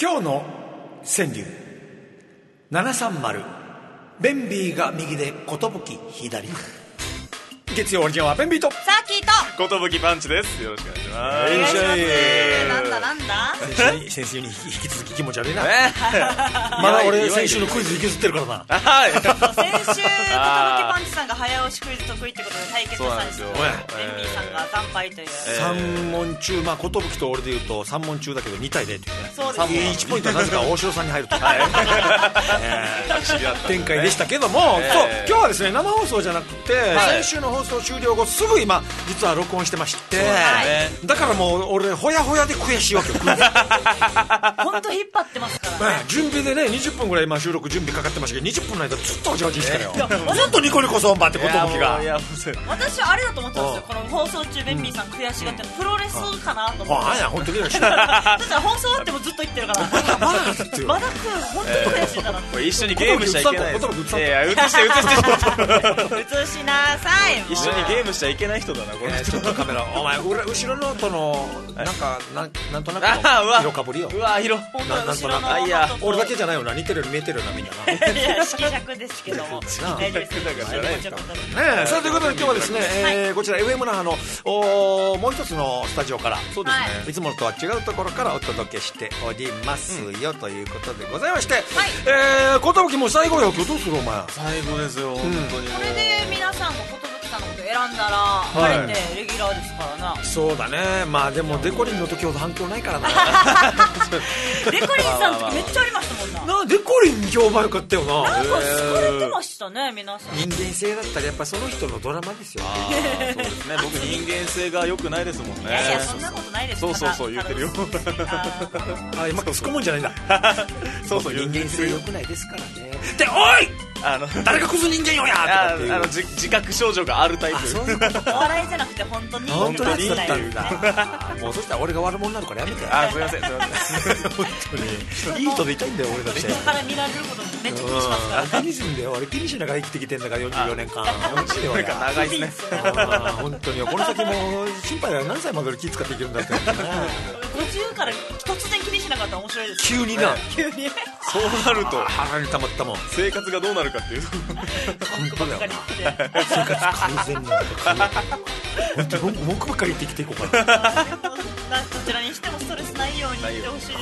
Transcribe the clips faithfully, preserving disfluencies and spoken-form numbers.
今日の川柳ななさんまる、ベンビーが右で寿左。月曜オリジナルはベンビーとサーキーと寿パンチです。よろしくお願いします。 お願いします。なんだなんだ先週に先週に引き続き気持ち悪いな、えー、まだ俺先週のクイズ引きずってるからな。 先週寿パンチさんが早押しクイズ得意ってことで対決したんですよ。ベンビーさんが惨敗という、 えー、さん問中、まあ、寿と俺でいうとさん問中だけどにたいゼロっていうね。 そうですね。 いちポイントはなぜか大城さんに入るという、えー、展開でしたけども、えー、そう今日はですね生放送じゃなくて、はい、先週の放送終了後すぐ今実は録音してまして、はい、だからもう俺ほやほやで悔しいわけよ。 本当引っ張ってますからね、 ね、準備でねにじゅっぷんぐらい今収録準備かかってましたけどにじゅっぷんの間ずっとおじおじしてたよ、えー、ずっとニコニコそんばって寿が。 私はあれだと思ってたんですよ、この放送中ベンビーさん悔しがってるプロレスかなと思って。 ああや本当にだから放送終わってもずっと言ってるからまだまだ食ってるまだ食う本当に悔しいんだなって。 一緒にゲームしちゃいけない。いやいや映して映して映しなさい。 一緒にゲームしちゃいけない人だなこれ。 ちょっとカメラお前後ろのとのなんかなんなんとなくの色かぶりよ。 うわ色本当後ろのいや俺だけじゃないよな、似てるように見えてるよなみんなな。 いや色尺ですけども大丈夫ですね。さあということで今日はですね、えー、こちら エフエム 那覇のおもう一つのスタジオから、そうですね、はい、いつものとは違うところからお届けしておりますよ、うん、ということでございまして、はい、えー、寿も最後よ。今日どうするお前。 最後ですよ、うん、本当に。 これで皆さんも寿さんのこと選んだら晴れてレギュラーですからな。 そうだね。まあでもデコリンの時ほど反響ないからな。 デコリンさんの時めっちゃありましたもんな。 なデコリン評判良かったよな。 なんか好かれてましたね皆さん。 人間性だったらやっぱその人のドラマですよ。 そうですね。僕人間性が良くないですもんね。 いやいやそんなことないです。 そうそうそう言ってるよ。 あ今突っ込むんじゃないんだ。 そうそう人間性良くないですからね。でおいあの誰がクズ人間よやとかあの自, 自覚症状があるタイプ。 お笑いじゃなくて本当に本当にだったんだ。もうそしたら俺が悪者になるからやめて。 あすいませんすいません。 本当にいい人でいたいんだよ俺だって。 人から見られることめっちゃ気にしますから。 気にすんだよ俺。気にしながら生きてきてんだからよんじゅうよねんかん。 なんか長いですね。 本当にこの先も心配だよ。何歳まで気使っていけるんだって。 ごじゅうから突然気にしなかったら面白いです。 急にな。 急に。 そうなると腹に溜まったもん。 生活がどうなるかっていうと。 本当だよな。生活改善になるか。本当に文句ばっかり言ってきていこうかな。 どちらにしてもストレスないように言ってほしいです。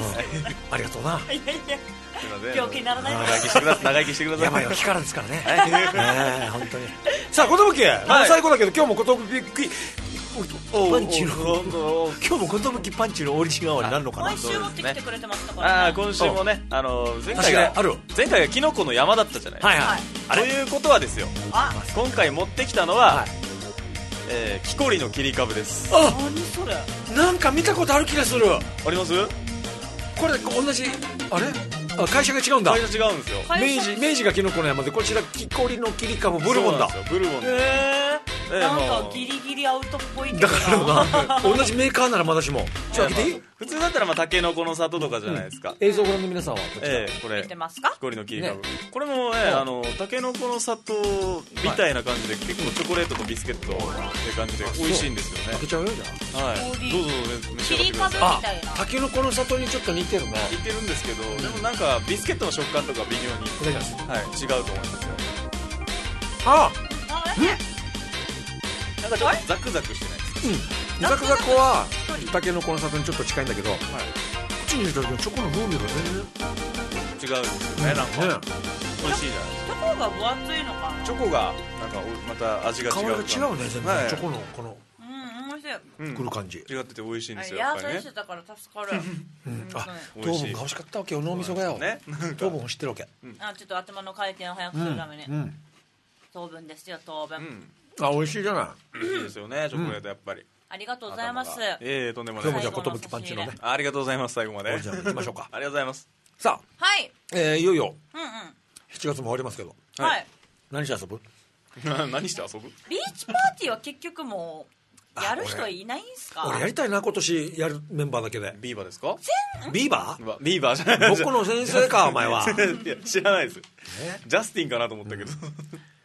ありがとうな。 いやいや病気にならない。 長生きしてください。長生きしてください。 やばいよ木からですからね。本当に。さあ寿最高だけど今日も寿パンチの今日も寿パンチのオリジナルになるのかな。 毎週持ってきてくれてましたからね。今週もねあの前回が前回がキノコの山だったじゃないですか。ということはですよ、今回持ってきたのはえー、木こりの切り株です。 あ、 何それ。 なんか見たことある気がする。 あります？ これ同じあれ？あ会社が違うんだ。 会社違うんですよ。 明治明治がキノコの山でこちら木こりの切り株ブルボンだ。 ブルボン。 へえ。なんかギリギリアウトっぽいけどな。 だからな同じメーカーならまだしも。ちょっと開けていい？ 普通だったらまあタケノコの里とかじゃないですか。 映像をご覧の皆さんはこちら。 ええこれ。 見てますか？ 木こりの切り株。これもねあのタケノコの里みたいな感じで結構チョコレートとビスケットって感じで美味しいんですよね。 開けちゃうよじゃあ。 はい。どうぞどうぞ召し上がってください。 みたいな。 タケノコの里にちょっと似てるね。 似てるんですけど、でもなんかビスケットの食感とか微妙にはい違うと思いますよ。 ああ。 なんかちょっとザクザクしてないですか？ うん。ザクザクはタケノコの里にちょっと近いんだけど、口に入れた時のチョコの風味が全然違うんですよね。なんか美味しいじゃないですか。 チョコが分厚いのかな。 チョコがなんかまた味が違う。 香りが違うね全然。チョコのこのくる感じ。 違ってて美味しいんですよ。 やっぱりね。してたから助かる。 あ、糖分が欲しかったわけよ脳みそがよ。糖分を知ってるわけ。 あ、ちょっと頭の回転を早くするために。糖分ですよ糖分。 あ、美味しいじゃない。 美味しいですよねチョコレートやっぱり。 ありがとうございます。 ええとんでもない。 今日もじゃあ寿パンチのね。 ありがとうございます最後まで。 じゃあ行きましょうか。 ありがとうございます。 さあ、 はい。 えいよいようんうんしちがつも終わりますけど。 はい。 何して遊ぶ？ 何して遊ぶ？ ビーチパーティーは結局もうやる人いないんすか？ 俺やりたいな今年やるメンバーだけで。 ビーバーですか？ ビーバー？ ビーバーじゃない。 僕の先生かお前は。 いや知らないです。ジャスティンかなと思ったけど。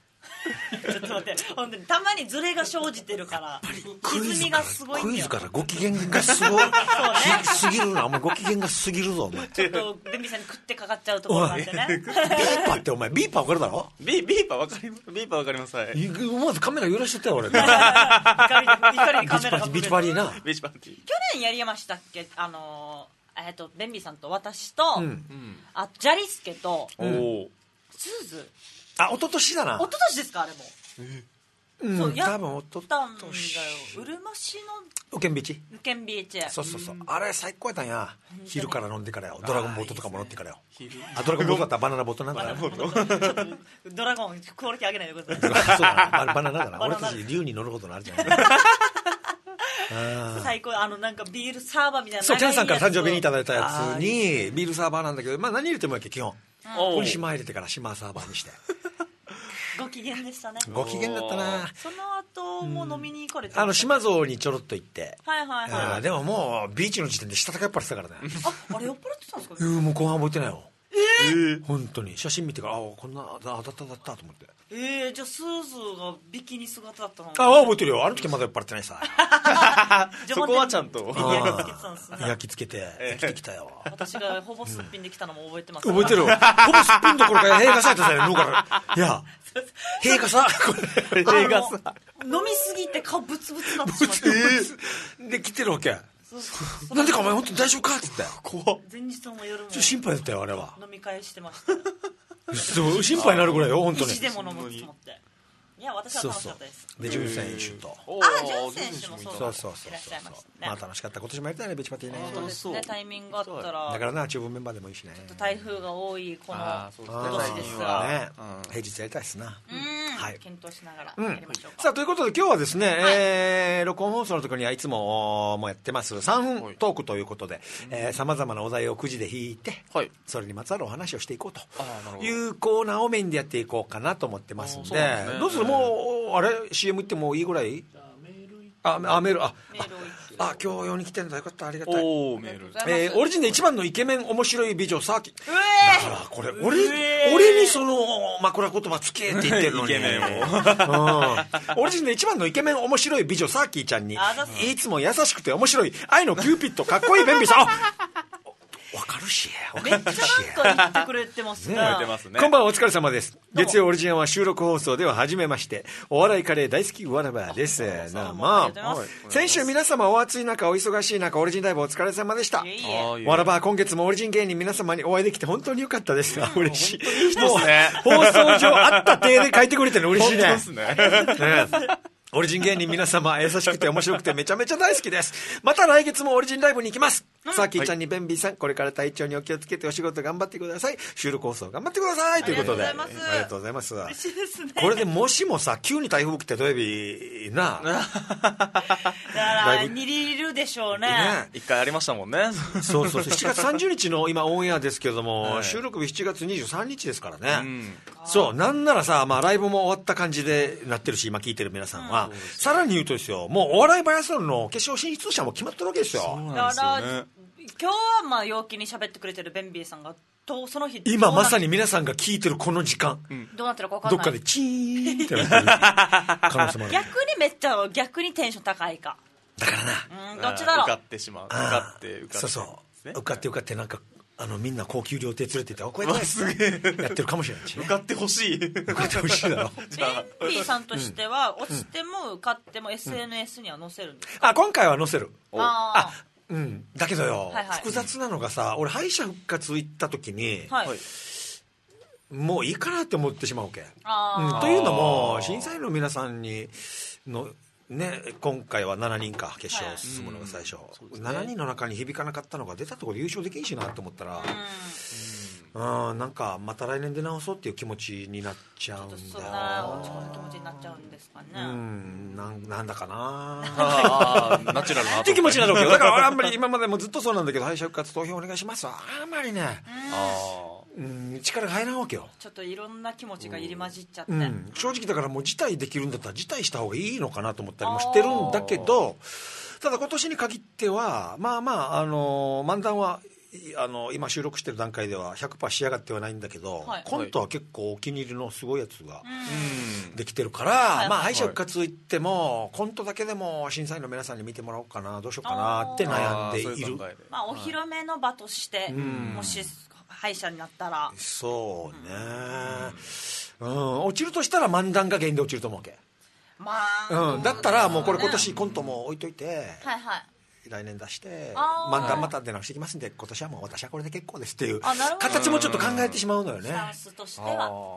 ちょっと待って、本当にたまにズレが生じてるから歪みがすごいんだよ。 クイズからご機嫌がすごいそう、ね、すぎるな、お前ご機嫌がすぎるぞお前。 ちょっとベンビーさんに食ってかかっちゃうところなんでね。 ビーパーってお前ビーパー分かるだろ。 ビビーパー分かります。ビーパー分かります。はい、 思わずカメラ揺らしてたよ俺。 怒りにカメラがビーチパーティーな。 ビーチパーティー。 去年やりましたっけ、あのー、えっとベンビーさんと私と、 うん、 あジャリスケと、 うん、 スーズ。 あ、一昨年だな。 一昨年ですかあれも。 えー、 そう、 うん、 や多分ったんだよ。うるま市のウケンビーチ。 ウケンビーチ。 そうそうそう。あれ最高やったんや。昼から飲んでからよ。ドラゴンボートとかも乗ってからよ。あ、ドラゴンボートだったらバナナボートなんだな。 ドラゴンクオリティ上げないでください。 そうだな。バナナだな。俺たち竜に乗ることになるじゃん。 最高。あのなんかビールサーバーみたいな。 そう、キャンさんから誕生日にいただいたやつにビールサーバーなんだけど、まあ何入れてもやっけ基本。ここに島入れてから島サーバーにして。 ご機嫌でしたね。 ご機嫌だったな。 その後も飲みに行かれて、 あの島像にちょろっと行って、 はいはいはい、 でももうビーチの時点でしたたか酔っ払ってたからね。 あ、あれ酔っ払ってたんですか。 もう後半覚えてないよ。 えー、 本当に写真見てからあこんなあだっただったと思って。 えー、じゃあスーズーがビキニ姿だったの。 ああ覚えてるよ。あの時まだ酔っ払ってないさ。 そこはちゃんと焼き付けて焼きてきたよ。 私がほぼすっぴんできたのも覚えてます、 覚えてる。ほぼすっぴんどころか閉花されたさよ。からいや閉花さ閉花さ飲みすぎて顔ブツブツなってしまって、 えー、で来てるわけ。なんでかお前本当に大丈夫かって言って。 怖っ。前日も夜も心配だったよあれは。 飲み会してました。 でも心配になるぐらいよ本当に。 意地でも飲むと思って。いや私は楽しかったです。 で純選手と、 あ純選手もそうそうそうそういらっしゃいましたね。 まあ楽しかった。今年もやりたいねビーチパーティーね。 そうですね、タイミングがあったら。 だからな中分メンバーでもいいしね。 ちょっと台風が多いこの今年ですがね、平日やりたいですな。 はい、検討しながらやりましょうか。 さあということで今日はですね、えー、録音放送のところにはいつももやってますさんぷんトークということでさまざまなお題をくじで引いて、はい、それにまつわるお話をしていこうというコーナーをメインでやっていこうかなと思ってますんで、どうするもうあれ シーエム 行ってもいいぐらい。ああメールああ今日用に来てんだよかったありがたい。 おメール、 えー、オリジンで一番のイケメン面白い美女サーキだからこれ俺俺にその枕言葉つけって言ってるのにイケメンを、うん、オリジンで一番のイケメン面白い美女サーキーちゃんにいつも優しくて面白い愛のキューピッドかっこいいベンビーさんわかるしめっちゃなんか言ってくれてますね。 こんばんはお疲れ様です。月曜オリジンは収録放送では初めましてお笑いカレー大好きわらばです。どうも先週皆様お暑い中お忙しい中オリジンライブお疲れ様でした。わらば今月もオリジン芸人皆様にお会いできて本当に良かったです。嬉しい。もう放送上あった体で書いてくれてるの嬉しいね。オリジン芸人皆様優しくて面白くてめちゃめちゃ大好きです。また来月もオリジンライブに行きます。さあキーちゃんにベンビーさんこれから体調にお気をつけてお仕事頑張ってください。収録放送頑張ってくださいということでありがとうございます。 嬉しいですね。これでもしもさ急に台風来て土曜日なだからにりるでしょうね。 一回ありましたもんね。 そうそうそうしちがつさんじゅうにちの今オンエアですけれども、はい、収録日しちがつにじゅうさんにちですからね、うん、そうなんならさ、まあ、ライブも終わった感じでなってるし今聞いてる皆さんは、うん、さらに言うとですよもうお笑いバイアスロンの決勝進出者も決まってるわけですよ。 そうなんですよね。今日はまあ陽気に喋ってくれてるベンビーさんがとその日今まさに皆さんが聞いてるこの時間、 うん、どうなってるか分かんない。 どっかでチーンってなってる可能性もある。 逆にめっちゃ逆にテンション高いかだからな、 うん、どっちだろう。 受かってしまう受かって受かってそうそう受かって受かってなんかあのみんな高級料亭連れてってこうやってすげえやってるかもしれないし、ね、 受かってほしい受かってほしいだろ。 ベンビーさんとしては、うん、落ちても受かっても エスエヌエス には載せるんですか。 あ今回は載せる。 ああうん、だけどよ、 はいはい、 複雑なのがさ俺敗者復活行った時に、 はい、 もういいかなって思ってしまうわけ。 あ、 うん、というのも審査員の皆さんにのね、今回はしちにんか決勝進むのが最初、はい、しちにんの中に響かなかったのが出たところで優勝できんしなと思ったら、うんうん、なんかまた来年出直そうっていう気持ちになっちゃうんだよ。 そんな落ち込む気持ちになっちゃうんですかね。 うんな ん, なんだかなあナチュラルなって気持ちになるわけよ。だから俺あんまり今までもずっとそうなんだけど敗者復活投票お願いしますわあんまりね、うん、うん力が入らんわけよ。 ちょっといろんな気持ちが入り混じっちゃって、 うん、正直だからもう辞退できるんだったら辞退した方がいいのかなと思ったりもしてるんだけど、ただ今年に限ってはまあまああの漫談はあの今収録してる段階では ひゃくパーセント 仕上がってはないんだけど、はい、コントは結構お気に入りのすごいやつができてるから、はい、まあ敗者復活行っても、はい、コントだけでも審査員の皆さんに見てもらおうかなどうしようかなって悩んでいる。 まあ、お披露目の場として、うん、もし敗者になったらそうね、うんうん、落ちるとしたら漫談が原因で落ちると思うわけ、まあうん、だったらもうこれ今年コントも置いといて、はいはい、来年出して漫談また出直してきますんで今年はもう私はこれで結構ですっていう形もちょっと考えてしまうのよね。 スタンスとしては、 うん、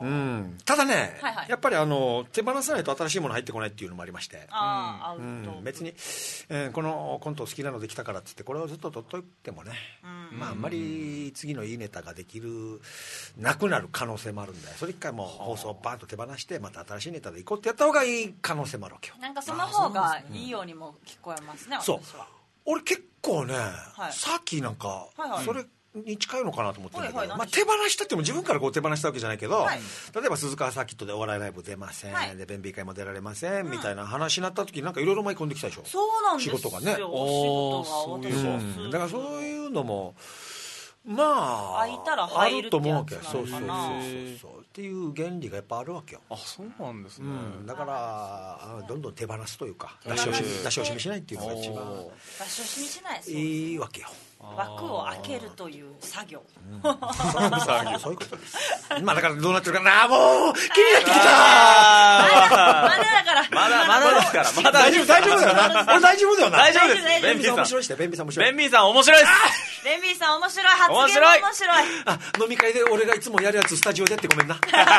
ただね、はいはい、やっぱりあの手放さないと新しいもの入ってこないっていうのもありまして、あ、うん、別に、えー、このコント好きなのできたからっつってこれをずっと取っといてもね、うん、まああんまり次のいいネタができるなくなる可能性もあるんで、それ一回もう放送をバーンと手放してまた新しいネタでいこうってやった方がいい可能性もあるわけよ。 なんかその方がいいようにも聞こえますね、私は。そう俺結構ね、はい、さっきなんか、はいはい、それに近いのかなと思ってるんだけど、はいはい、まあ、手放したっても自分からこう手放したわけじゃないけど、はい、例えば鈴川サーキットでお笑いライブ出ません、はい、で弁美会も出られません、うん、みたいな話になった時になんかいろいろ舞い込んできたでしょ。 そうなんですよ、 仕事がね、 お仕事が私は、 うん、だからそういうのもまあ空いたら入るってやつなのかな。 そうそうそうそうっていう原理がやっぱあるわけよ。 あ、そうなんですね、 うん、だからどんどん手放すというか出し惜しみ出し惜しみしないっていうのが一番出し惜しみしないですいいわけよ。 枠を開けるという作業、 うん、そういうことですまあだからどうなってるかな、もう気になってきたまだだからまだまだですからまだ大丈夫大丈夫だよな俺大丈夫だよな大丈夫です。 ベンビーさん面白いしてベンビーさん面白いベンビーさん面白いですベンビーさん面白い発言も面白い。 あ飲み会で俺がいつもやるやつスタジオでやってごめんな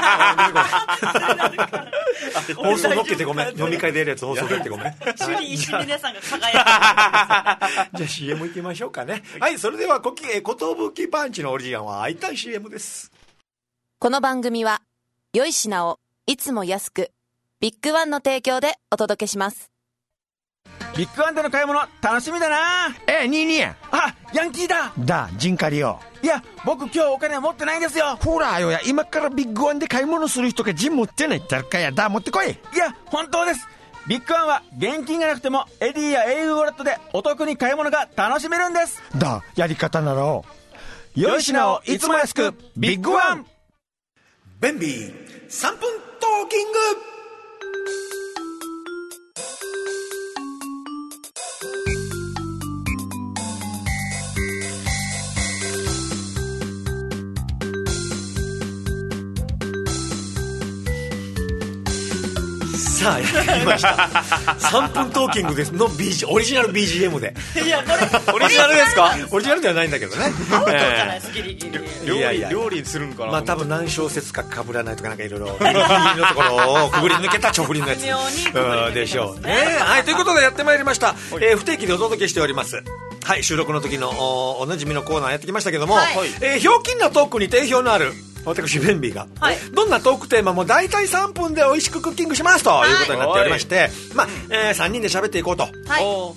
放送乗っけてごめん飲み会でやるやつ放送でやってごめんシュリー石峰さんが輝くじゃあ シーエム 行きましょうかね。はい、それではコキえことぶきパンチのオリジナルは会いたい シーエム です。 この番組は良い品をいつも安くビッグワンの提供でお届けします。 ビッグワンでの買い物楽しみだな。 え、ニーニーあ、ヤンキーだだ、ジンカリよ。 いや、僕今日お金持ってないんですよ。 ほらよや、今からビッグワンで買い物する人がジン持ってないって言ったらかやだ、持ってこい。 いや、本当です。ビッグワンは現金がなくてもエディや エーユー ウォレットでお得に買い物が楽しめるんです。 だ、やり方なら良い品をいつも安くビッグワン。 ベンビーさんぷんトーキング。さあやってきましたさんぷんトーキングですの ビージー オリジナル ビージーエム でいやこれオリジナルですかオリジナルではないんだけどね料理料理するんかな。 まあ多分何小節か被らないとかなんかいろいろギリギリのところをくぐり抜けたチョフリンのやつでしょうね。はい、ということでやってまいりました、えー、不定期でお届けしておりますはい、収録の時の お, おなじみのコーナーやってきましたけども、はい、えー、ひょうきんなトークに定評のある私ベンビーが、はい、どんなトークテーマも大体さんぷんで美味しくクッキングしますということになっておりまして、はい、まあ、えー、さんにんで喋っていこうと、はい、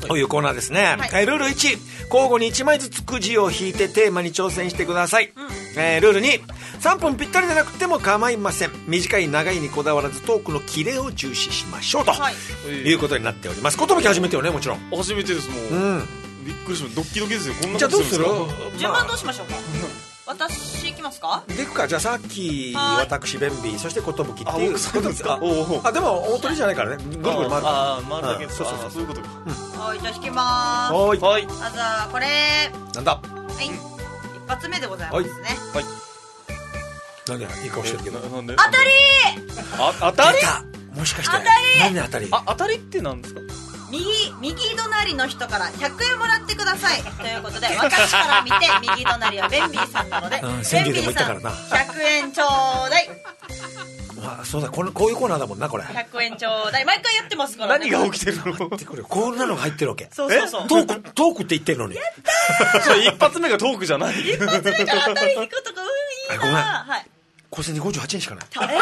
というコーナーですね、はい、ルールいち、交互にいちまいずつくじを引いてテーマに挑戦してください、うん、えー、ルールに、さんぷんぴったりでなくても構いません。短い長いにこだわらずトークのキレを重視しましょうと、はい、いうことになっております。言葉初めてよね、もちろん初めてですもん、うん、びっくりしました。ドッキドキですよ。こんなことするんですか。 じゃあどうする、順番どうしましょうか、私行きますか。 でくか。じゃあさっき私ベンビーそして寿っていうあああでも大鳥じゃないからね、ぐるぐる回るからああ回るだけ。 そうそうそうそういうことか。 はい、じゃあ引きまーす。 はいはい。 あ、じゃあこれなんだ。はい、一発目でございますね。 はい。なんでいい顔してるけど。 なんで。 当たりあ、当たり。 もしかして。 当たり。 なんで当たり。 あ、当たりってなんですか。 右右隣の人からひゃくえんもらってくださいということで、私から見て右隣はベンビーさんなので、うん、ベンビーさんひゃくえんちょうだい。 あ、そうだ、このこういうコーナーだもんなこれ。 ひゃくえんちょうだい。毎回やってますからね。 何が起きてるの。 待ってくれ、こんなのが入ってるわけ。 そうそうそう。 トークトークって言ってるのに。 やったー。 それ一発目がトークじゃない。 一発目から当たり引くとか、うん、いいな。 ごめん。 はい。 小銭ごじゅうはちえんしかない。 え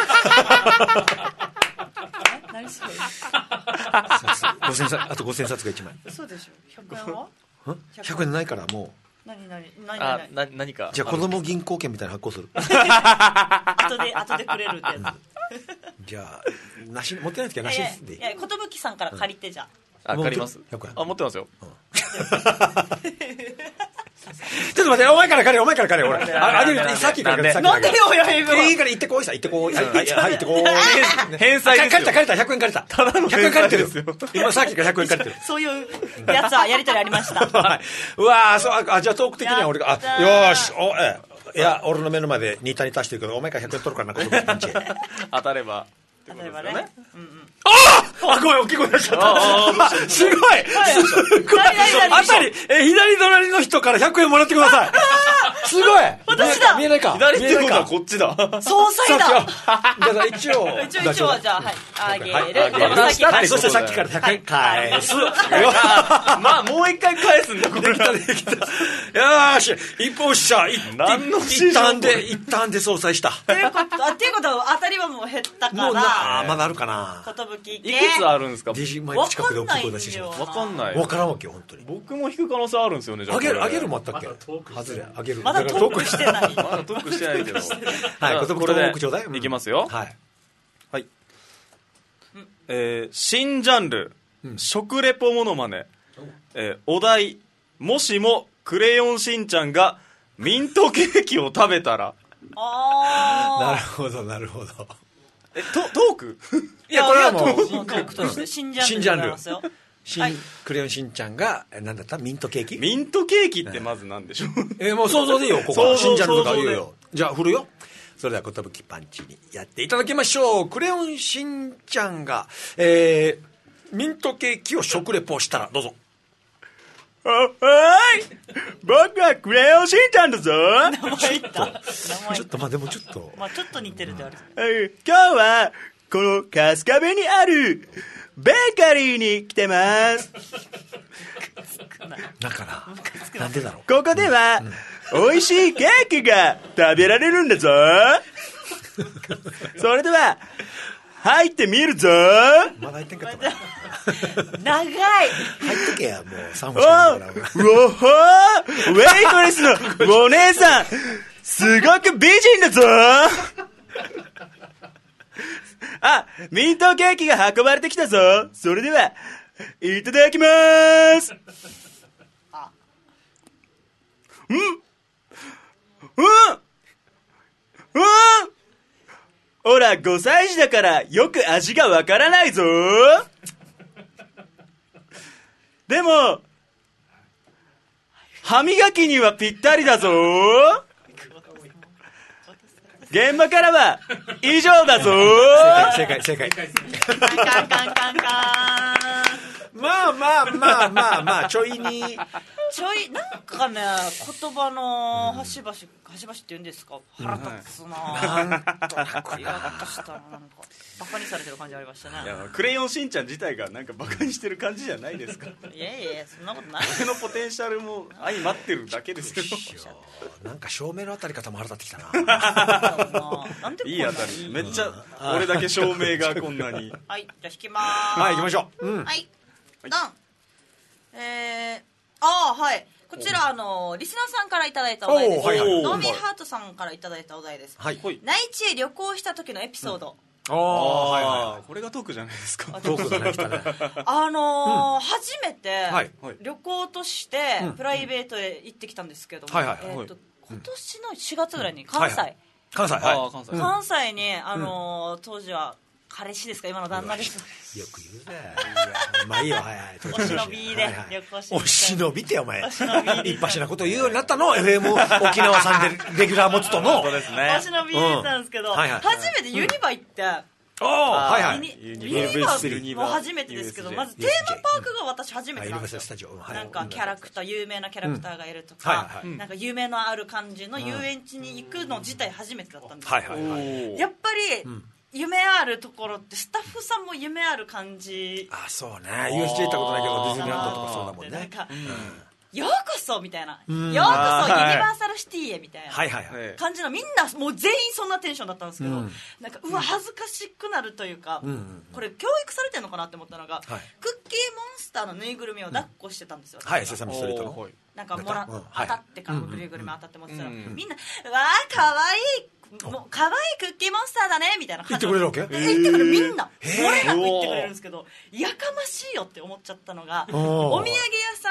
何それ。 ごせんさつあとごせんさつがいちまい。 そうでしょ。ひゃくえんはひゃくえんないからもう何何何あな何か。 じゃあ子供銀行券みたいな発行する。 後で後でくれるってやつ。じゃあなし持ってない時はなしですでいい。 いや、寿さんから借りて。じゃあ借ります。あ持ってますよ。 ちょっと待って、お前から借り、お前から借り、俺。あげる、さっきから借り、さっきから借り。 なんでよ、やめろ。 いいから行ってこいさ、行ってこい。はい、はい、行ってこい。 返済ですよ。 借りた、借りた、ひゃくえん借りた。 ただのひゃくえん借りてる。今さっきからひゃくえん借りてる。 そういうやつはやりとりありました。 うわー、そう、あ、じゃあトーク的には俺が、あ、よーし、お、え、いや、俺の目の前でニータに足してるけど、お前からひゃくえん取るからな、このパンチ。 当たれば。 例えばね。 ああ、ごめん、大きい声出しちゃった。すごい。あたり、え、左隣の人からひゃくえんもらってください。すごい。 私だ。 見えないか。 左ってことはこっちだ。 総裁だ。 じゃあ一応。 一応、一応はじゃあ、はい。あげる。 はい、そしてさっきからひゃくえん返す。 まあ、もう一回返すんだ、これ。 できた、できた。よーし、一歩しゃ、一旦で、一旦で総裁した。 っていうこと、っていうことは当たりはもう減ったから。 もうな、まだあるかな。 ことぶき。 いくつあるんですか？ デジマイク近くで大きい声出してしまう。 わかんない。 わからんわけよ、本当に。 僕も引く可能性あるんですよね、じゃあ。 あげる、あげるもあったっけ？外れ、あげる。 まだトークしてない。 まだトークしてないけど。 はい、ことぶきトークちょうだい。 いきますよ。 はい。 はい。えー、新ジャンル、食レポモノマネ。えー、お題、もしもクレヨンしんちゃんがミントケーキを食べたら。 ああ。なるほど、なるほど。 え、ト、トーク？ いや、これはもう、 トークとして新ジャンルでございますよ。 新クレヨンしんちゃんが、なんだったミントケーキ？ ミントケーキってまずなんでしょう？ え、もう想像でいいよ、ここは。新ジャンルとか言うよ。じゃあ、振るよ。それでは、ことぶきパンチにやっていただきましょう。クレヨンしんちゃんが、えー、ミントケーキを食レポしたら、どうぞ。 お、おーい、僕はクレヨンしんちゃんだぞ。 名前言った。 ちょっと、まあでもちょっと。 まあちょっと似てるである。 今日は、この春日部にある、ベーカリーに来てます。 だから、なんでだろう。 ここでは、うん、美味しいケーキが食べられるんだぞ。それでは、入ってみるぞ。 まだ入ってんかったな。 長い。 入ってけや、もう、さんぼんしかないから。うおほー、ウェイトレスのお姉さん、すごく美人だぞ。あ、ミントケーキが運ばれてきたぞ。それでは、いただきまーす。あ。うんうんうんほら、ごさい児だからよく味がわからないぞ。でも、歯磨きにはぴったりだぞ。現場からは以上だぞ。 正解正解正解。 カンカンカンカンカン。 まあまあまあまあまあちょいにちょいなんかね言葉の端々端々って言うんですか、腹立つな。なんとなくやっとしたらなんかバカにされてる感じありましたね。 いやクレヨンしんちゃん自体がなんかバカにしてる感じじゃないですか。いやいやいやそんなことない。 俺のポテンシャルも相まってるだけですよ。 なんか照明の当たり方も腹立ってきたな。 なんでこんなにいい当たり。めっちゃ俺だけ照明がこんなに。 はいじゃあ引きまーす。 はい行きましょう。 うん、はいドン。えー、あーはいこちらあのリスナーさんからいただいたお題です。 はいはい、 ノーミーハートさんからいただいたお題です。 はい、 内地へ旅行した時のエピソード。 うん、ああ、はいはい、これがトークじゃないですか。 トークじゃないですかね。 あのーうん、初めて旅行としてプライベートへ行ってきたんですけども、えっと今年のしがつぐらいに関西、 はいはい、関西、はい、 関西、関西にあのー、当時は彼氏ですか今の旦那です。 よく言うね。まあいいよ、はいはい。 お忍びで旅行して。 お忍びってお前。一発なことを言うようになったの。エフエム 沖縄さんでレギュラー持つとの。 そうですね。お忍びなんですけど、初めてユニバ行って。ああ、はいはい。 ユニバも初めてですけど、まずテーマパークが私初めてなんですよ。なんかキャラクター、有名なキャラクターがいるとか、なんか夢のある感じの遊園地に行くの自体初めてだったんですけど、やっぱり。夢あるところってスタッフさんも夢ある感じ。 あ、そうね。ユーエスジェー 行ったことないけどディズニーランドとかそうだもんね。 なんか、うん、ようこそみたいな、うん、ようこそユニバーサルシティへみたいな感じの、みんなもう全員そんなテンションだったんですけど、うん、なんかうわ恥ずかしくなるというか、うん、これ教育されてるのかなって思ったのが、はい、クッキーモンスターのぬいぐるみを抱っこしてたんですよ、 うん、はいセサミストリートのなんかもら、うん、当たってか、ぬいぐるみ当たって持ってたら、うん、みんなうわーかわいいもう可愛いクッキーモンスターだねみたいな感じで言ってくれるわけ？ 言ってくれるみんな漏れなく言ってくれるんですけど、やかましいよって思っちゃったのが、お土産屋さんで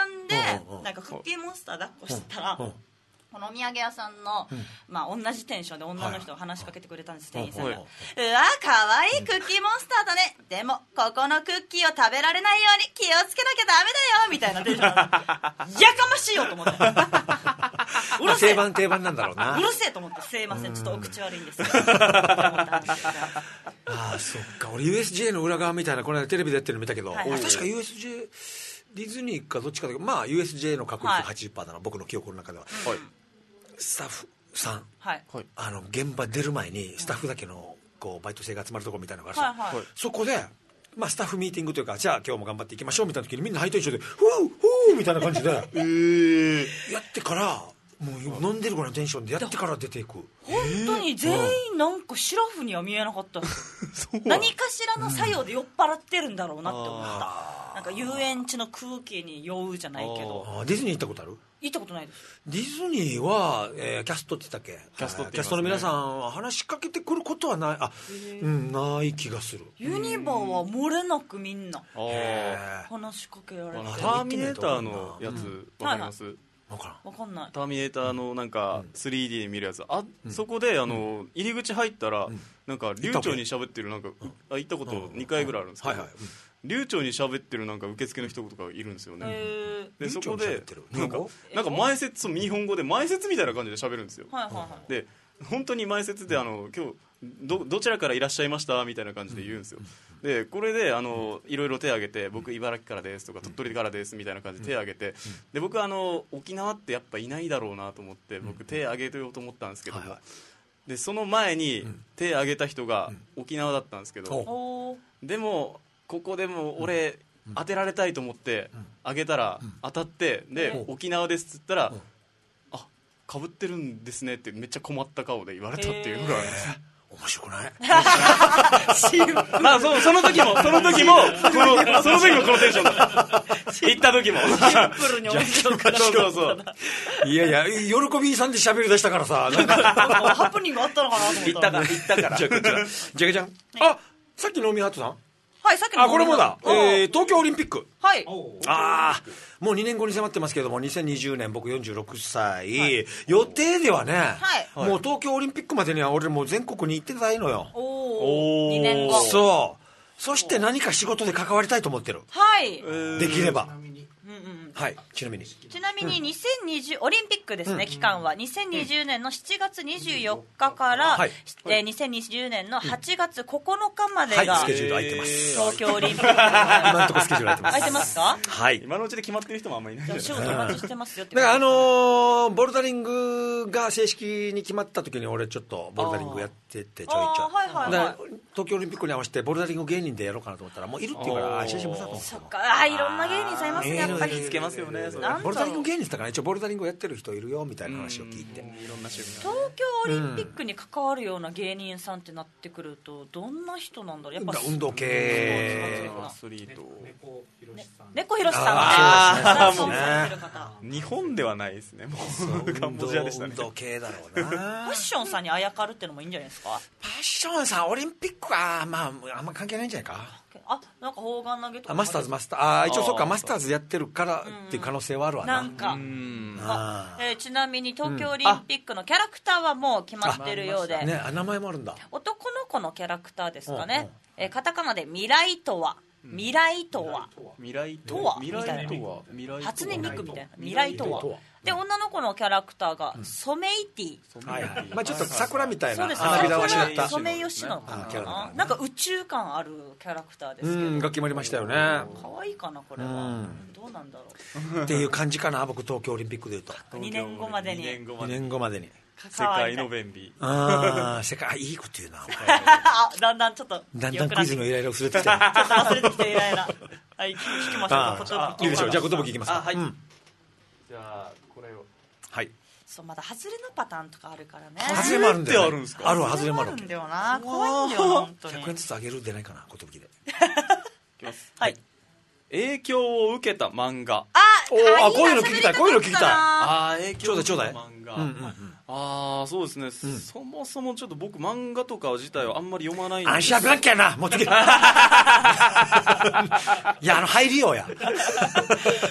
なんかクッキーモンスター抱っこしてたら、このお土産屋さんの、うん、まあ、同じテンションで女の人が話しかけてくれたんです、はい、店員さんが、はい、うわかわいいクッキーモンスターだね、でもここのクッキーを食べられないように気をつけなきゃダメだよみたいなテンションやかましいよと思ってうるせえ、 定番定番なんだろうな、 うるせえと思って、すいませんちょっとお口悪いんですけどああそっか、俺 ユーエスジェー の裏側みたいなこの間テレビでやってるの見たけど、はいはい、確か ユーエスジェー ディズニーかどっちかだけど、まあ ユーエスジェー の確率 はちじゅっパーセント だな、はい、僕の記憶の中では、はい、スタッフさん、はい、あの現場出る前にスタッフだけのこうバイト生が集まるところみたいなのがあるさ、はいはい、そこで、まあ、スタッフミーティングというか、じゃあ今日も頑張っていきましょうみたいな時にみんなハイと一緒でフーフーみたいな感じでえー、やってからもう飲んでるぐらいのテンションでやってから出ていく。 本当に全員なんかシラフには見えなかった何かしらの作用で酔っ払ってるんだろうなって思った、うん、なんか遊園地の空気に酔うじゃないけど。 あディズニー行ったことある？ 行ったことないです。 ディズニーは、えー、キャストって言ったっけ？ キャストって言いますね。 キャストの皆さんは話しかけてくることはない、あ、うん、ない気がする。 ユニバは漏れなくみんな話しかけられる。 ターミネーターのやつわかります？ 分からん、分かんない。 ターミネーターのなんか スリーディー で見るやつ、あ、うん、そこであの入り口入ったら、うん、なんか流暢に喋ってるなんか、うん、あ行ったことにかいぐらいあるんですけど、はいはい、流暢に喋ってるなんか受付の人とかいるんですよね。でそこでなんかなんか前説、日本語で前説みたいな感じで喋るんですよ。はいはいはい、で本当に前説であの今日 ど, どちらからいらっしゃいましたみたいな感じで言うんですよ。でこれであのいろいろ手を挙げて、僕茨城からですとか鳥取からですみたいな感じで手を挙げて、で僕あの沖縄ってやっぱいないだろうなと思って僕手を挙げようと思ったんですけども、でその前に手を挙げた人が沖縄だったんですけど、でもここでも俺当てられたいと思って挙げたら当たって、で沖縄ですっつったら、あかぶってるんですねってめっちゃ困った顔で言われたっていうのが面白くない？ まあ そ, その時もその時もこのその時もこのテンションだ行った時もシンプルに面白かった。 そうそういやいや喜びさんで喋り出したからさ、なんかハプニングあったのかなと思った。 行ったから行ったからじゃあこちらじゃがちゃん、あさっきのみはとさん、 はい、さっきのあこれもだ、えー、東京オリンピック、 はい、 あもうにねんごに迫ってますけども、にせんにじゅうねん僕よんじゅうろくさい、はい、予定ではね、はい、もう東京オリンピックまでには俺もう全国に行ってたいのよ。 おおにねんご、 そうそして何か仕事で関わりたいと思ってる。 はいできれば、 うんうん、 はい、ちなみにちなみににせんにじゅう、うん、オリンピックですね、うん、期間はにせんにじゅうねんのしちがつにじゅうよっかから、はいえー、にせんにじゅうねんのはちがつここのかまでが、 はい、スケジュール空いてます。 東京オリンピック今のところスケジュール空いてます。 空いてますか？ はい、 今のうちで決まってる人もあんまりいないんじゃない。 仕事待ちしてますよって。 だからあのー、ボルダリングが正式に決まった時に俺ちょっとボルダリングやっててちょいちょい、はいはいはい、東京オリンピックに合わせてボルダリング芸人でやろうかなと思ったらもういるっていうから写真もさと思って。 そっか、あいろんな芸人さんいますね、やっぱりつけますよね。 ボルダリング芸人だから一応ボルダリングやってる人いるよみたいな話を聞いて、いろんな趣味。東京オリンピックに関わるような芸人さんってなってくるとどんな人なんだろう。やっぱ運動系アスリート、 猫ひろしさんがそうですね。日本ではないですね、もうカンボジアでしたね。 運動系だろうな。ファッションさんにあやかるってのもいいんじゃないですか。 ファッションさんオリンピックはまああんま関係ないんじゃないか。 あ、なんか砲丸投げとかマスターズマスターあ一応そっかマスターズやってるからっていう可能性はあるわな。 なんかうんあ、えー、ちなみに東京オリンピックのキャラクターはもう決まってるようで、 ね、名前もあるんだ。 男の子のキャラクターですかね、えー、カタカナで未来とは未来とは未来とは未来とは初音ミクみたいな未来とはで、女の子のキャラクターがソメイティ、 はいはい、まあちょっと桜みたいな花びらをしったソメイヨシノかな、なんか宇宙感あるキャラクターですけど、うんが決まりましたよね。 可愛いかなこれは、どうなんだろうっていう感じかな。僕東京オリンピックでいうとにねんごまでににねんごまでに世界の便利。 ああ世界いいこと言うな。 あだんだんちょっとだんだんクイズのイライラ薄れてきた。 ちょっと忘れてきてイライラ。はい聞きましょう。 いいでしょう。じゃあ言葉聞きますか。 はい。じゃあこれをはい。 そうまだ外れのパターンとかあるからね。 外れもあるんだよ。 あるんですか。 ある外れもあるんだよな。怖いんだよ本当に。 ひゃくえんずつあげるでないかな言葉で。いきます。 はい。 影響を受けた漫画。 ああこういうの聞きたいこういうの聞きたい。 あ影響を受けた漫画。 うんうんうん。 ああそうですね、うん、そもそもちょっと僕漫画とか自体はあんまり読まないんです。 安心なきゃなもう次いやあの入りようや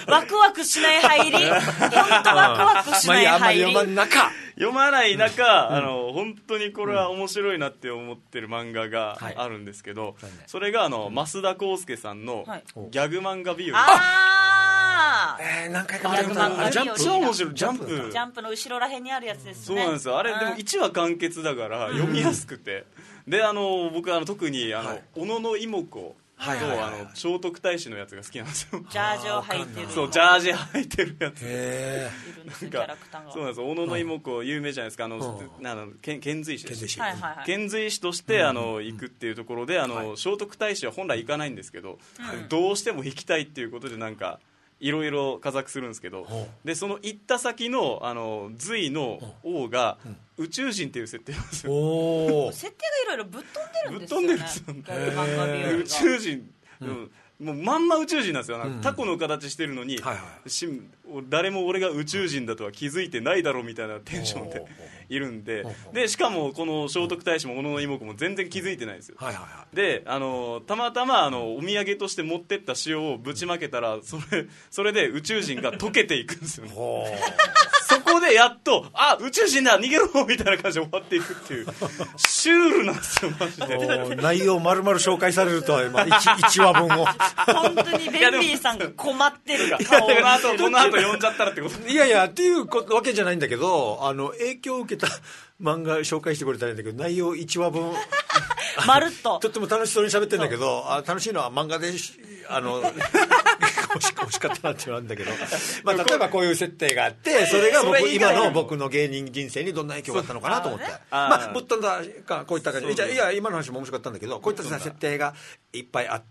ワクワクしない入り本当ワクワクしない入り、 まあ、あんまり読まん中読まない中、うん、あの本当にこれは面白いなって思ってる漫画があるんですけど、うん、それがあの、うん、増田康介さんのギャグ漫画日和、 ああえー、何回か見たことある。 ジャンプ面白い。ジャンプジャンプの後ろらへんにあるやつですね。 そうなんですよ。あれでもいちわ完結だから読みやすくて、うん、であの僕あの特にあの、はい、小野の妹子と、はいはいはい、あの聖徳太子のやつが好きなんですよ。 ジャージを履いてる。 そうジャージ履いてるやつ。 へなんかそうなんですよ。小野の妹子有名じゃないですか。あの、うん、あの遣隋使です。遣隋使としてあの行くっていうところで、あの聖徳太子は本来行かないんですけど、うん、どうしても行きたいっていうことでなんか。いろいろ家族するんですけど、でその行った先のあの隋の王が宇宙人っていう設定なんですよ。 お設定がいろいろぶっ飛んでるんですよね。 ぶっ飛んでるんですよ。宇宙人、うんもうまんま宇宙人なんですよ。なんかタコの形してるのに、うんはいはい、し誰も俺が宇宙人だとは気づいてないだろうみたいなテンションでいるんで、でしかもこの聖徳太子も小野の妹子も全然気づいてないんですよ、はいはいはい、であのたまたまあのお土産として持ってった塩をぶちまけたらそれ、それで宇宙人が溶けていくんですよねそこでやっとあ宇宙人だ逃げろみたいな感じで終わっていくっていうシュールなんですよマジで。 内容丸々紹介されるとは 1, いちわぶんを本当にベンビーさんが困ってる顔この後この後読んじゃったらってこといやいやっていうわけじゃないんだけど、あの影響を受けた漫画紹介してくれたらいいんだけど、内容いちわぶんまるっととっても楽しそうに喋ってるんだけど、あ楽しいのは漫画であの欲し, 欲しかったなっていうのはあるんだけど、まあ、例えばこういう設定があってそれが僕今の僕の芸人人生にどんな影響があったのかなと思って、まあぶっ飛んだかこういった感じで、いや今の話も面白かったんだけど、こういった設定がいっぱいあって、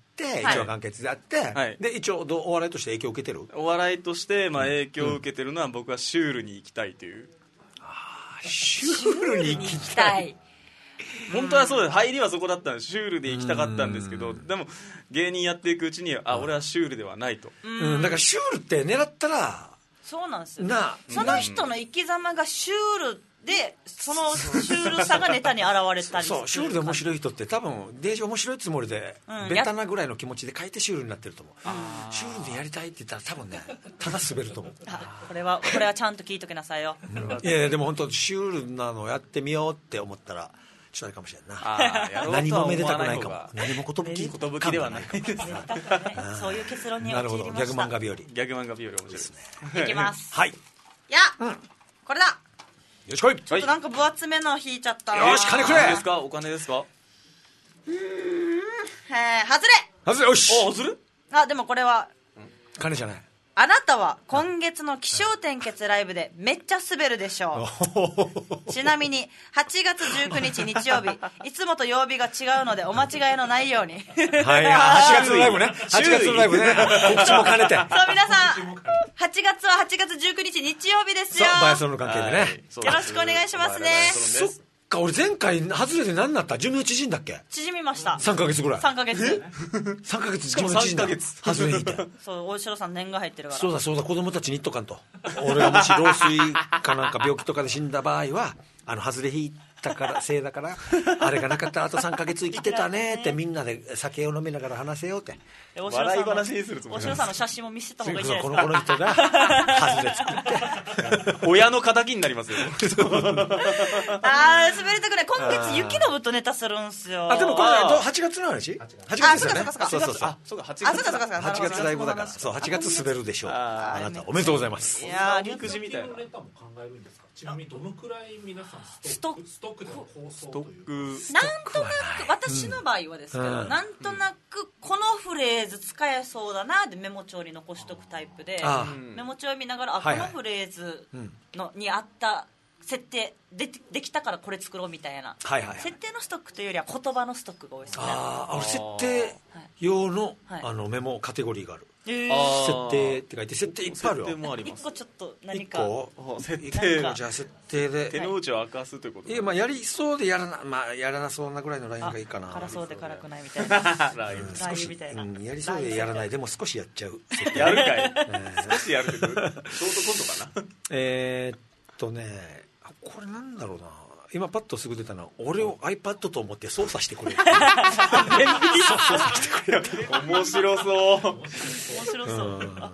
一話完結であって、はい、で一応お笑いとして影響を受けてるお笑いとしてまあ影響を受けてるのは、僕はシュールに行きたいという、うん、 あシュールに行きたい本当はそうです。入りはそこだったんです。シュールで行きたかったんですけど、でも芸人やっていくうちにあ俺はシュールではないと、 うん、だからシュールって狙ったらそうなんですよな、その人の生き様がシュールでそのシュールさがネタに現れたりする。 そうシュールで面白い人って多分デージ面白いつもりで、うん、ベタなぐらいの気持ちで書いてシュールになってると思う。シュールでやりたいって言ったら多分ねただ滑ると思う。 あこれはこれはちゃんと聞いときなさいよいやいやでも本当シュールなのやってみようって思ったらちょっとあれかもしれんな。あ何もめでたくないかも。何も寿寿ではないかも。 そういう結論になるほど。ギャグ漫画日和。 ギャグ漫画日和面白いですね。いきます。 はい。 いや、うん、これだ。 よしこい。 ちょっとなんか分厚めの引いちゃった。 よし金くれ。 ですかお金ですか。 うーん。え外れ。 外れよし。 あ外れ。 あでもこれは金じゃない。 あなたは今月の起承転結ライブでめっちゃ滑るでしょうちなみにはちがつじゅうくにち日曜日いつもと曜日が違うのでお間違いのないようにはいはちがつのライブねはちがつのライブね告知も兼ねてそう皆さんはちがつははちがつじゅうくにち日曜日ですよ。 そうバイアスロンの関係でね、 よろしくお願いしますね。 そっか俺前回外れて何になった？寿命縮んだっけ？ 縮みましたさんかげつぐらいさんかげつさんかげつ寿命縮んだ外れにいてそう大城さん年が入ってるからそうだそうだ子供たちに言っとかんと俺がもし老衰かなんか病気とかで死んだ場合はあの外れ引いたからせいだからあれがなかったらあとさんかげつ生きてたねってみんなで酒を飲みながら話せようって笑い話にするつもり大城さんの写真も見せた方がいいじゃないですか。このこの人が外れ作って親の敵になりますよあー滑りたくない。今月雪のぶとネタするんすよ。 あでもこれはちがつの話はちがつですよね。 そうそうそうそうはちがつはちがつライブだからそうはちがつ滑るでしょう。あなたおめでとうございます。 いやーおみくじみたいな。 ちなみにどのくらい皆さんストックストックでの構想というなんとなく私の場合はですけど、うん、なんとなくこのフレーズ使えそうだなでメモ帳に残しとくタイプで、メモ帳を見ながらあ、はいはい、このフレーズのに合った設定 で, できたからこれ作ろうみたいな、はいはいはい、設定のストックというよりは言葉のストックが多いですね。 ああ設定用 の,、はい、あのメモカテゴリーがある。設定って書いて設定いっぱいあるよ。 いっこちょっと何か設定じゃあ設定で手の内を明かすということ。 いやまあやりそうでやらなまあやらなそうなぐらいのラインがいいかな。 辛そうで辛くないみたいなライン少しみたいな、うん、やりそうでやらないでも少しやっちゃうやるかい少しやるってショートコントかなえっとねこれなんだろうな今パッとすぐ出たのは俺を iPad と思って操作してくれる操作してくれる面白そう面白そう、うん、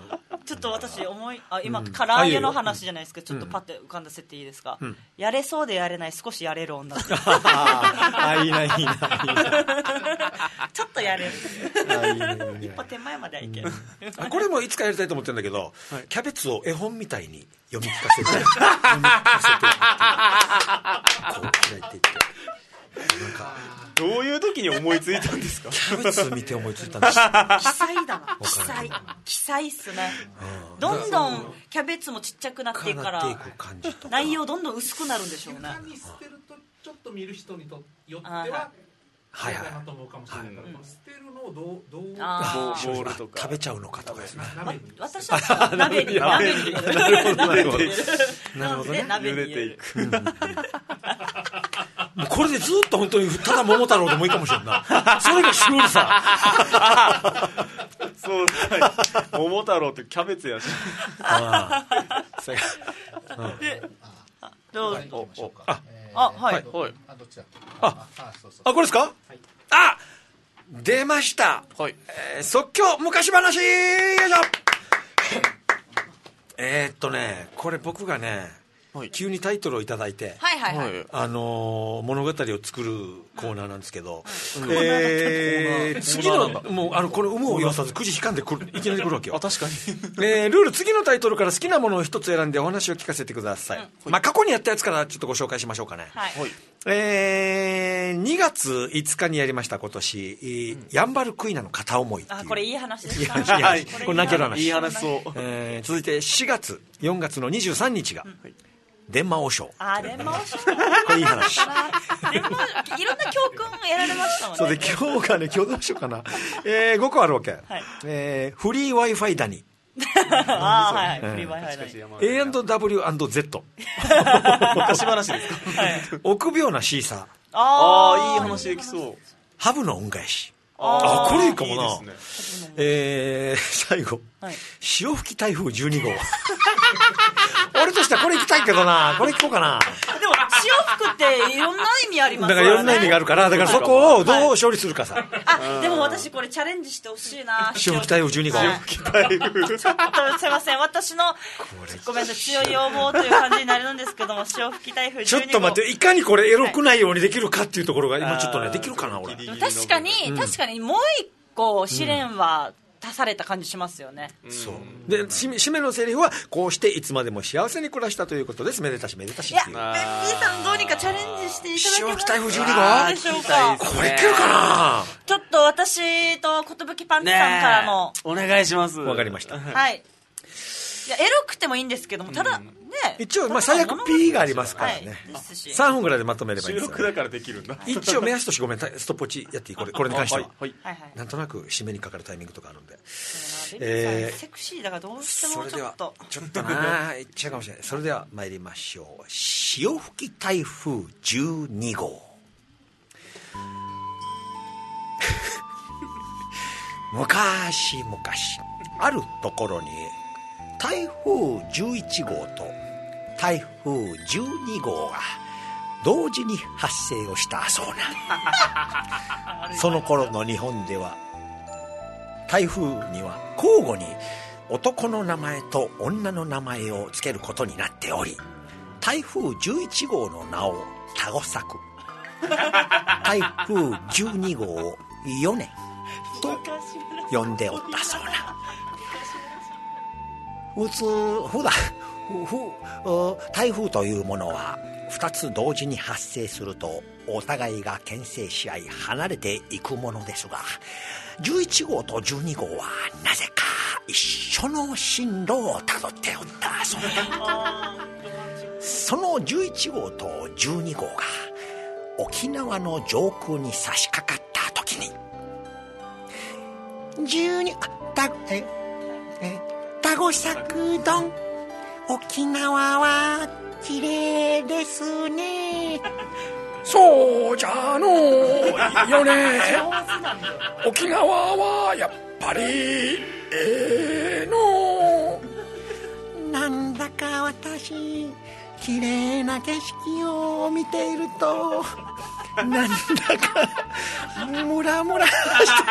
ちょっと私思いあ今、うん、唐揚げの話じゃないですけど、ちょっとパッて浮かんだ設定いいですか、うん、やれそうでやれない少しやれる女あいいないいないいなちょっとやれるあいいね一歩手前まではいける、 うん、あこれもいつかやりたいと思ってるんだけど、はい、キャベツを絵本みたいに読み聞かせて読み聞かせてこう開いていってなんかどういう時に思いついたんですか？ キャベツ見て思いついたんです。 奇才だな。奇才。奇才っすね。うん、どんどんキャベツもちっちゃくなっていくから、内容どんどん薄くなるんでしょうね。 床に捨てるとちょっと見る人にとよっては。はいはい。と思うかもしれないから、捨てるのをどうどうボールとか食べちゃうのかとかですね。 私は鍋に鍋になるほどなるほど。なるほどね。 鍋に入れる。 もうこれでずっと本当にただ桃太郎でもいいかもしれんな。それがシュールさ。 そうだ。桃太郎ってキャベツやし。ああ。それが。で、どうぞ。 あ、 あ、はい。 あ、どっちだっけ？ あ、あ、これですか？あ、出ました。はい。即興昔話。よいしょ。えっとね、これ僕がね。はい、急にタイトルをいただいて、 はいはいはい、 あのー、物語を作るコーナーなんですけど、うんえー、次のもうあのこの有無を言わさずくじ引かんでくるいきなり来るわけよ。 あ確かに、 えー、ルール次のタイトルから好きなものを一つ選んでお話を聞かせてください、うんまあ、過去にやったやつからちょっとご紹介しましょうかね、はいえー、にがついつかにやりました今年、うん、ヤンバルクイナの片思いっていうあこれいい話ですか？ いい話いい話これ泣ける話いい話そう、 えー、続いてしがつよんがつのにじゅうさんにちが、うん電話王将あ電話王将これいい話電話いろんな教訓得られましたもんね。 そうで今日がね今日どうしようかな、えー、ごこあるわけ、はいえー、フリー Wi-Fi ダニあはい、はい、フリー Wi-Fi ダニエーアンドダブリューアンドゼット昔話ですか、はい、 臆病なシーサーああいい話できそうハブの恩返しああこれいいかもな。いいですね、えー、最後、はい、潮吹き台風じゅうにごう俺としてはこれ行きたいけどなこれ行こうかな。 でも潮吹くっていろんな意味ありますからね。 だからいろんな意味があるからだからそこをどう処理するかさ、はい、 あでも私これチャレンジしてほしいな。 潮吹き台風じゅうにごう、 はい、ちょっとすいません私のごめんなさい強い要望という感じになるんですけども潮吹き台風じゅうにごうちょっと待っていかにこれエロくないようにできるかっていうところが今ちょっとねできるかな俺。 確かに、うん、確かにもう一個試練は、うん足された感じしますよね。 そうで締めのセリフはこうしていつまでも幸せに暮らしたということです。めでたしめでたしっていう。いやベッピーさんどうにかチャレンジしていただけます潮吹き台風じゅうにごうでしょうか。 これいけるかな。 ちょっと私と寿パンツさんからのお願いします。 わかりました。 はいいやエロくてもいいんですけどもただね、 うん、一応まあ最悪 P がありますからね、はい、さんぷんぐらいでまとめればいいんですよ、ね、 収録だからできるんだ。 一応目安としてごめんストップウォッチやっていいこれこれに関しては、 はいはい、 なんとなく締めにかかるタイミングとかあるんで、 えー、セクシーだからどうしてもちょっとちょっとな言っちゃうかもしれない。それでは参りましょう。潮吹き台風じゅうにごう昔々あるところに台風じゅういちごうと台風じゅうにごうが同時に発生をしたそうなその頃の日本では台風には交互に男の名前と女の名前を付けることになっており台風じゅういちごうの名をタゴサク台風じゅうにごうをヨネと呼んでおったそうな。普通普段台風というものはふたつ同時に発生するとお互いが牽制し合い離れていくものですがじゅういちごうとじゅうにごうはなぜか一緒の進路をたどっておったそうだ。そのじゅういちごうとじゅうにごうが沖縄の上空に差し掛かった時にじゅうにあたええタゴサク丼沖縄は綺麗ですね。そうじゃのよね沖縄はやっぱりええのなんだか私綺麗な景色を見ているとなんだかムラムラして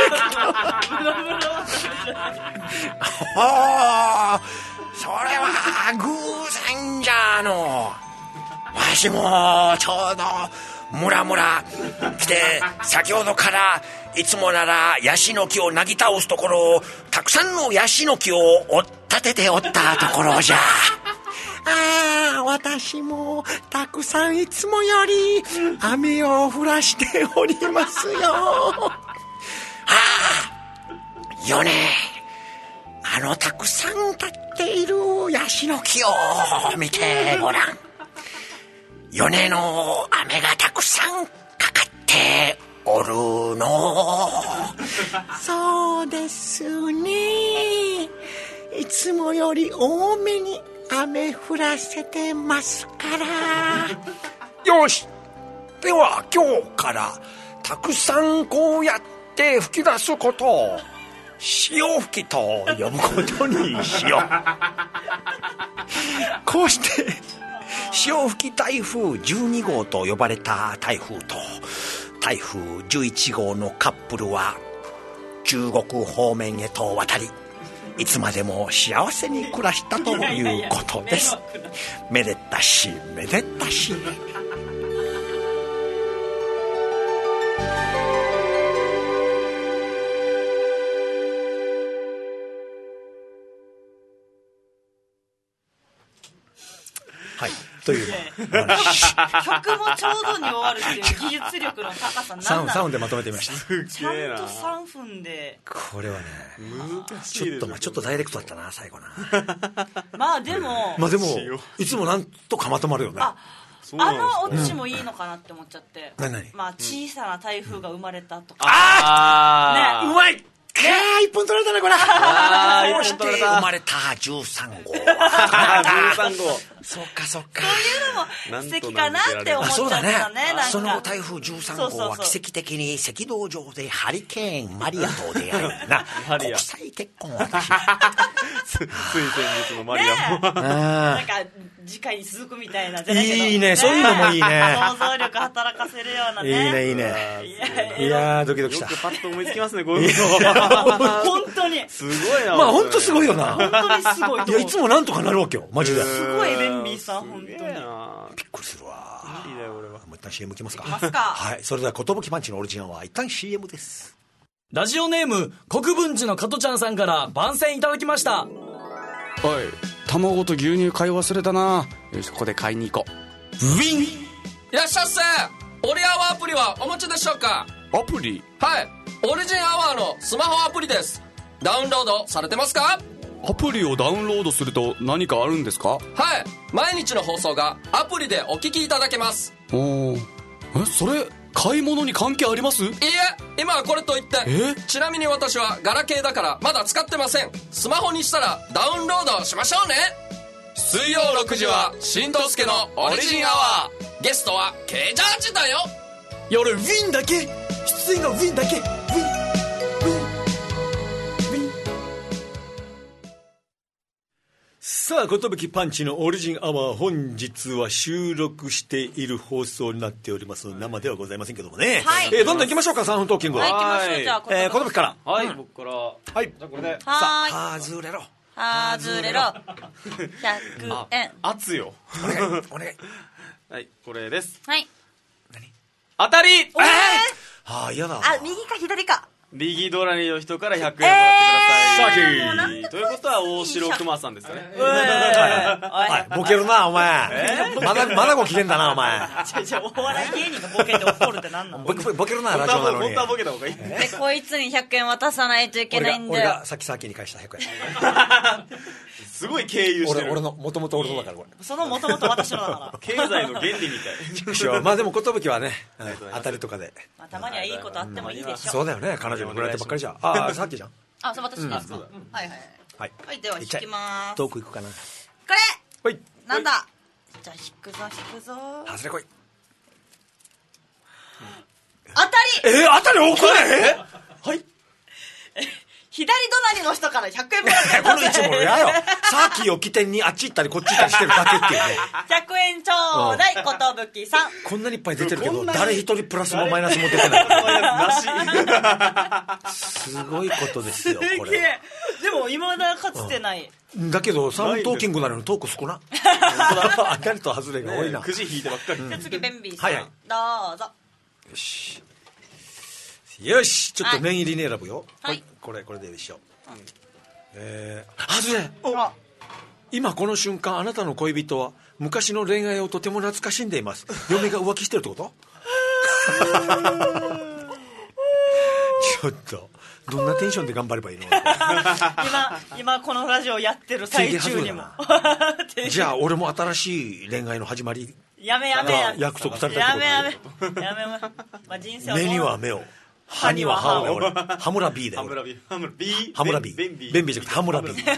ああそれは偶然じゃの。わしもちょうどムラムラ来て、先ほどからいつもならヤシの木をなぎ倒すところをたくさんのヤシの木を追っ立てておったところじゃ。ああ私もたくさんいつもより雨を降らしておりますよ。ああよね、あのたくさん立っているヤシの木を見てごらん。米の雨がたくさんかかっておるの。そうですね、いつもより多めに雨降らせてますから。よし、では今日からたくさんこうやって吹き出すことを潮吹きと呼ぶことにしよう。こうして潮吹き台風じゅうに号と呼ばれた台風と台風じゅういち号のカップルは中国方面へと渡り、いつまでも幸せに暮らしたということです。めでたしめでたし。はい、という曲もちょうどに終わるっていう技術力の高さ、なんサウンドでまとめてみました。 ちゃんとさんぷんで。 これはね、ちょっとまあちょっとダイレクトだったな最後な。 まあでもまあでもいつもなんとかまとまるよね。 ああのオチもいいのかなって思っちゃって、 うん、何まあ小さな台風が生まれたとか、 うん、ああ、ね、うまい。ああ、一本取られたねこれ。ああ、こうして生まれたじゅうさん号。じゅうさん号。 そうかそうか。 そういうのも素敵かなって思っちゃったね。 そうだね。その台風じゅうさん号は奇跡的に赤道上でハリケーンマリアと出会いな国際結婚を果たし。 つい先日のマリアも。 なんか次回に続くみたいな。 いいね、そういうのもいいね。 想像力働かせるようなね。 いいねいいね。いやドキドキした。 よくパッと思いつきますねこういうの。 本当にすごいな。 まあ本当すごいよな。 本当にすごいと思う。 いやいつもなんとかなるわけよマジで。 すごいベンビーさん本当に。びっくりするわ。 いいね俺は。 もう一旦 シーエム いきますか。 ますか。 はい。それでは寿パンチのオリジナルは一旦 シーエム です。 ラジオネーム国分寺の加トちゃんさんから番宣いただきました。 おい、卵と牛乳買い忘れたな。よし、ここで買いに行こう。 ウィン。 いらっしゃっせ。オリアワーアプリはお持ちでしょうか。 アプリ？ はい、オリジンアワーのスマホアプリです。ダウンロードされてますか？ アプリをダウンロードすると何かあるんですか？ はい、毎日の放送がアプリでお聞きいただけます。 おー、え、それ買い物に関係あります？いいえ、今はこれと言って。 え？ ちなみに私はガラケーだからまだ使ってません。スマホにしたらダウンロードしましょうね。水曜ろくじはしんとすけのオリジンアワー。ゲストはケイジャージだよ。 夜ウィンだけ、出演がウィンだけ。ウィンウィンウィン。 さあ、寿パンチのオリジンアワー、本日は収録している放送になっております。生ではございませんけどもね。 はい。 えー、どんどん行きましょうか、さんぷんトーキングは。 はい、行きましょう。じゃあ、 えー、寿から。 はい、僕から。 はい。 じゃあこれで。 はーい。 さあ、外れろ。 外れろ。ひゃくえん。 圧よ。 お願い、お願い。 はい、これです。 はい。 何？ 当たり。えー、 あー、嫌だ。 あ、右か左か。 右ドラニの人からひゃくえんもらってください。 えー、 ということは大城熊さんですかね。 はい、ボケるなお前。まだまだご機嫌だなお前。 じゃじゃお笑い芸人がボケて怒るって何なの？ ボケボケるなラジオなのに。 本当はボケた方がいい。 でこいつにひゃくえん渡さないといけないんだよ。 俺がさっきさっきに返したひゃくえん。 すごい経由してる。 俺俺の元々俺のだからこれ。 その元々私のだから。 経済の原理みたい。 まあでも寿はね当たりとかで。 まあたまにはいいことあってもいいでしょ。 そうだよね、彼女に振られてばっかりじゃ。ああ、さっきじゃん。 あ、そう私ですか。はいはいはい。 はい、では引きまーす。 遠く行くかな。これ。 はい。 なんだ。じゃあ引くぞ引くぞ。 外れこい。 当たり。 えー、当たりおこれ。はい。 左隣の人からひゃくえんもらってください。 この位置もやよ。さっきを起点にあっち行ったりこっち行ったりしてるだけっていうね。 ひゃくえんちょうだい、ことぶきさん。 こんなにいっぱい出てるけど、誰一人プラスもマイナスも出てない。すごいことですよ、これは。 でも、今だかつてない。 だけど、サウンドトーキングなのにトーク少な。当たりと外れが多いな。 くじ引いてばっかり。 じゃあ次、ベンビーさん。どうぞ。 よし。よし、ちょっと念入りに選ぶよ。はい。これ、これでいいでしょう。えー、外れ。今この瞬間、あなたの恋人は昔の恋愛をとても懐かしんでいます。嫁が浮気してるってこと？ちょっとどんなテンションで頑張ればいいの？ 今今このラジオやってる最中にも。 じゃあ俺も新しい恋愛の始まりやめやめやめ約束されたってことやめやめやめ、まあ、人生を目には目を歯には歯を。ハムラビーだよ。 ハムラビーハムラビーハムラビーベンビーじゃなくてハムラビー。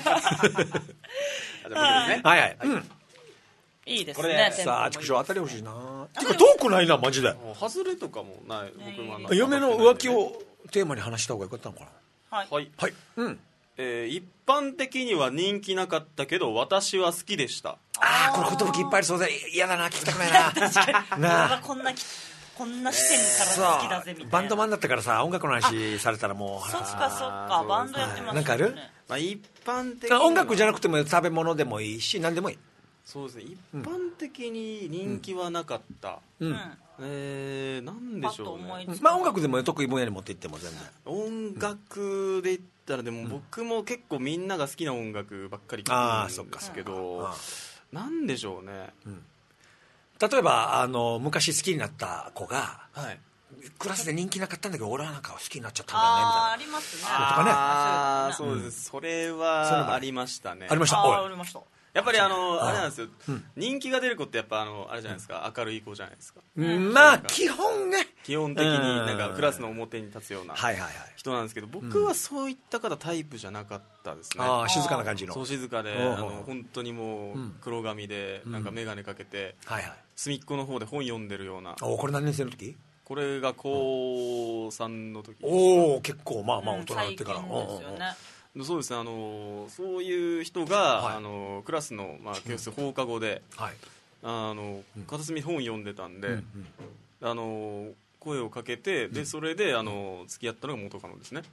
はいはい。 いいですね。 さあ、畜生当たり欲しいな。てか遠くないなマジで。 外れとかもない。僕は嫁の浮気をテーマに話した方がよかったのかな。はいはいはい。うん。 えー、一般的には人気なかったけど私は好きでした。 ああ、これ寿いっぱいありそうで嫌だな、聞きたくないな。 確かになあ、こんなこんな視点から好きだぜみたいな。 バンドマンだったからさ、音楽の話されたらもう。 そっかそっか、バンドやってますね。 なんかある？ まあ一般的音楽じゃなくても食べ物でもいいし何でもいい。 そうですね、一般的に人気はなかった。 うん。 えー、なんでしょうね。 まあ音楽でも得意分野に持っていっても全然。 音楽で言ったらでも僕も結構みんなが好きな音楽ばっかり聴くんですけど、なんでしょうね。 例えばあの昔好きになった子が、 はい、 クラスで人気なかったんだけど俺はなんか好きになっちゃったんだよねみたいな。 ありますね。とかね。 ああ、そうです。それはありましたね。 ありました。 ありました。 やっぱりあのあれなんですよ、人気が出る子ってやっぱあのあれじゃないですか、明るい子じゃないですか。 まあ基本ね、 基本的になんかクラスの表に立つような人なんですけど、僕はそういった方タイプじゃなかったですね。 ああ、静かな感じの。 そう静かで、あの本当にもう黒髪でなんか眼鏡かけて、隅っこの方で本読んでるような。 お、これ何年生の時？ これが高さんの時。 おお、結構まあまあ大人になってから。 そうですね、あのそういう人が、はい、あのクラスの、まあ、教室放課後で、うん、はい、あの片隅本読んでたんで、うんうん、あの声をかけて、でそれであの付き合ったのが元カノですね。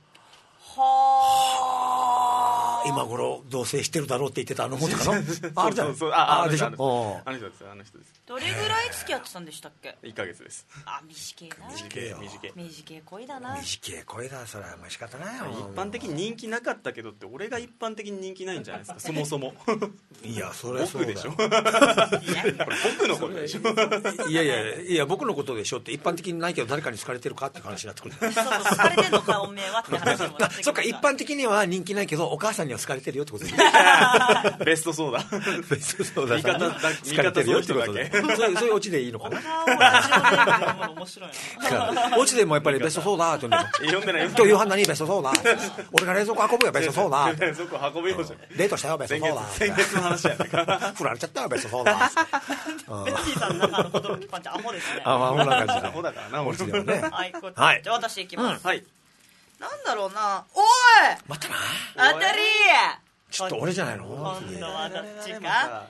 はあ、今頃同棲してるだろうって言ってたあの元カノ。 あるじゃん。ああでしょ。あの人です、あの人です。 どれぐらい付き合ってたんでしたっけ？ いっかげつです。 あ、短いな。 短いよ。 短い恋だな。 短い恋だ、それはもう仕方ないよ。 一般的に人気なかったけどって俺が一般的に人気ないんじゃないですか、そもそも。 いや、それはそうだよ。 僕でしょ。これ僕のことでしょ。 いやいやいや、僕のことでしょって一般的にないけど誰かに好かれてるかって話になってくる。 そうそう、好かれてんのかおめえはって話も。 そっか、一般的には人気ないけどお母さんには好かれてるよってことですね。 ベストソーダ。 ベストソーダ。 味方だ、味方そういう人だけ。 そういうオチでいいのかな。 面白いな。 オチでもやっぱりベストソーダって呼んでない。 今日夕飯何ベストソーダ。俺が冷蔵庫運ぶよベストソーダ。 冷蔵庫運ぶよじゃん。 冷凍したよベストソーダ。 先月の話やったから。 振られちゃったよベストソーダ。 ベッティさんの中の子供パンチアホですね。 あ、アホな感じだ。 アホだからな、俺もね。 はい、じゃあ私行きます。 はい。 なんだろうな。おい。 待ったな。 当たり。 ちょっと俺じゃないの？ 今度はどっちか。はい。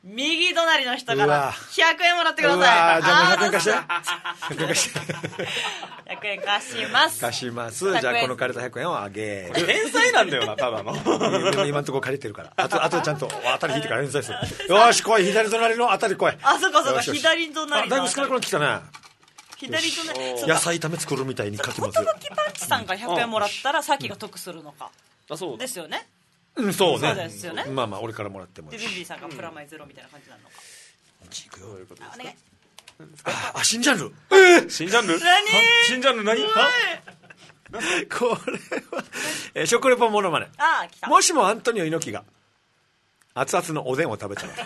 右隣の人からひゃくえんもらってください。 うわ、じゃあもうひゃくえん貸して。ひゃくえん貸して。 ひゃくえん貸します。 貸します。じゃあこの借りたひゃくえんをあげる。 返済なんだよな、ただの。 今のところ借りてるから。あとあとちゃんと当たり引いてから返済する。よし、来い、左隣の当たり来い。 あ、そっかそっか、左隣。 だいぶ少なくなってきたね。 左隣。 野菜炒め作るみたいに書きます。 寿パンチさんがひゃくえんもらったらさきが得するのか。 あ、そうですよね。 うん、そうね。 そうですよね。 まあまあ俺からもらってもいいし。でビンビーさんがプラマイゼロみたいな感じなのか。 いくよ。 お願い。 あ、新ジャンル。 え、新ジャンル？ 何？ 新ジャンル何？ これはえ、食レポモノマネ。 あ、来た。 もしもアントニオ猪木が熱々のおでんを食べたら。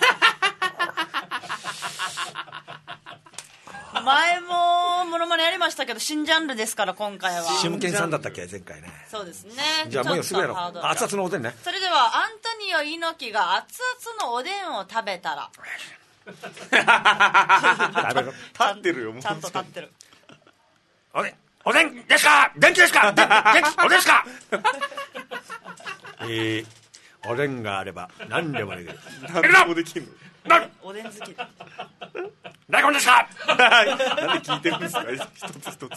前もモノマネやりましたけど新ジャンルですから今回は。 シムケンさんだったっけ前回ね。 そうですね。 じゃあもうよすぐやろう。熱々のおでんね。 それではアントニオ猪木が熱々のおでんを食べたら。 立ってるよもう。 ちゃんと立ってる。 あれ、 おでんですか元気ですか元気おでんですかえー、おでんがあれば何でもできる。 何でもできるの。 おでん好き。 大根ですかなんで聞いてるんですか一つ一つ。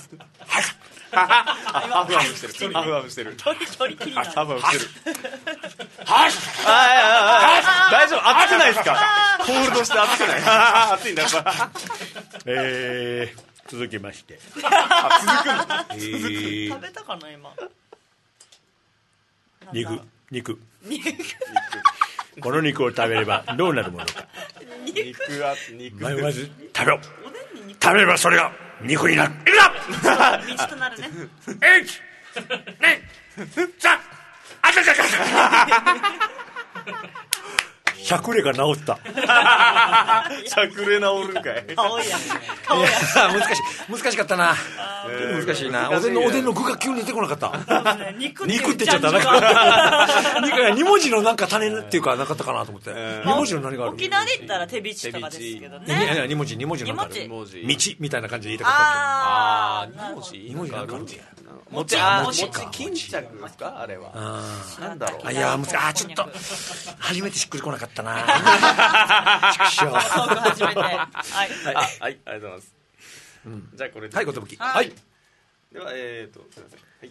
ハフハフしてる。ハフハフしてる。 取り切りなの。 ハフハフしてる。 はい大丈夫熱くないですかホールドして熱くない熱いんだやっぱ。 えー、続きまして。 あ続くの、 えー、 食べたかな今。 肉肉この肉を食べればどうなるものか。 肉は肉。 まず食べろ。食べればそれが肉になる。いくぞ。道となるね。 えいち、ね、さあ、あちゃちゃちゃ。 しゃくれが治った。 しゃくれ治るんかい。 顔や。 顔や。難しい難しかったな。難しいな。おでんのおでんの具が急に出てこなかった。肉って言っちゃった。なんか肉がに文字のなんか種っていうかなかったかなと思って。に文字の何がある？ 沖縄で言ったら手びちとかですけどね。 に文字に文字のなんか道みたいな感じで言いたかった。 ああ、に文字？ に文字なんかあるんだよ。 もちあもち巾着ですかあれは。なんだろう。 いや難しい。あちょっと初めてしっくりこなかったな。 初めて。はい。 はいありがとうございます。じゃあこれで。 はいことぶき。 はい。ではえっとすみません。はい。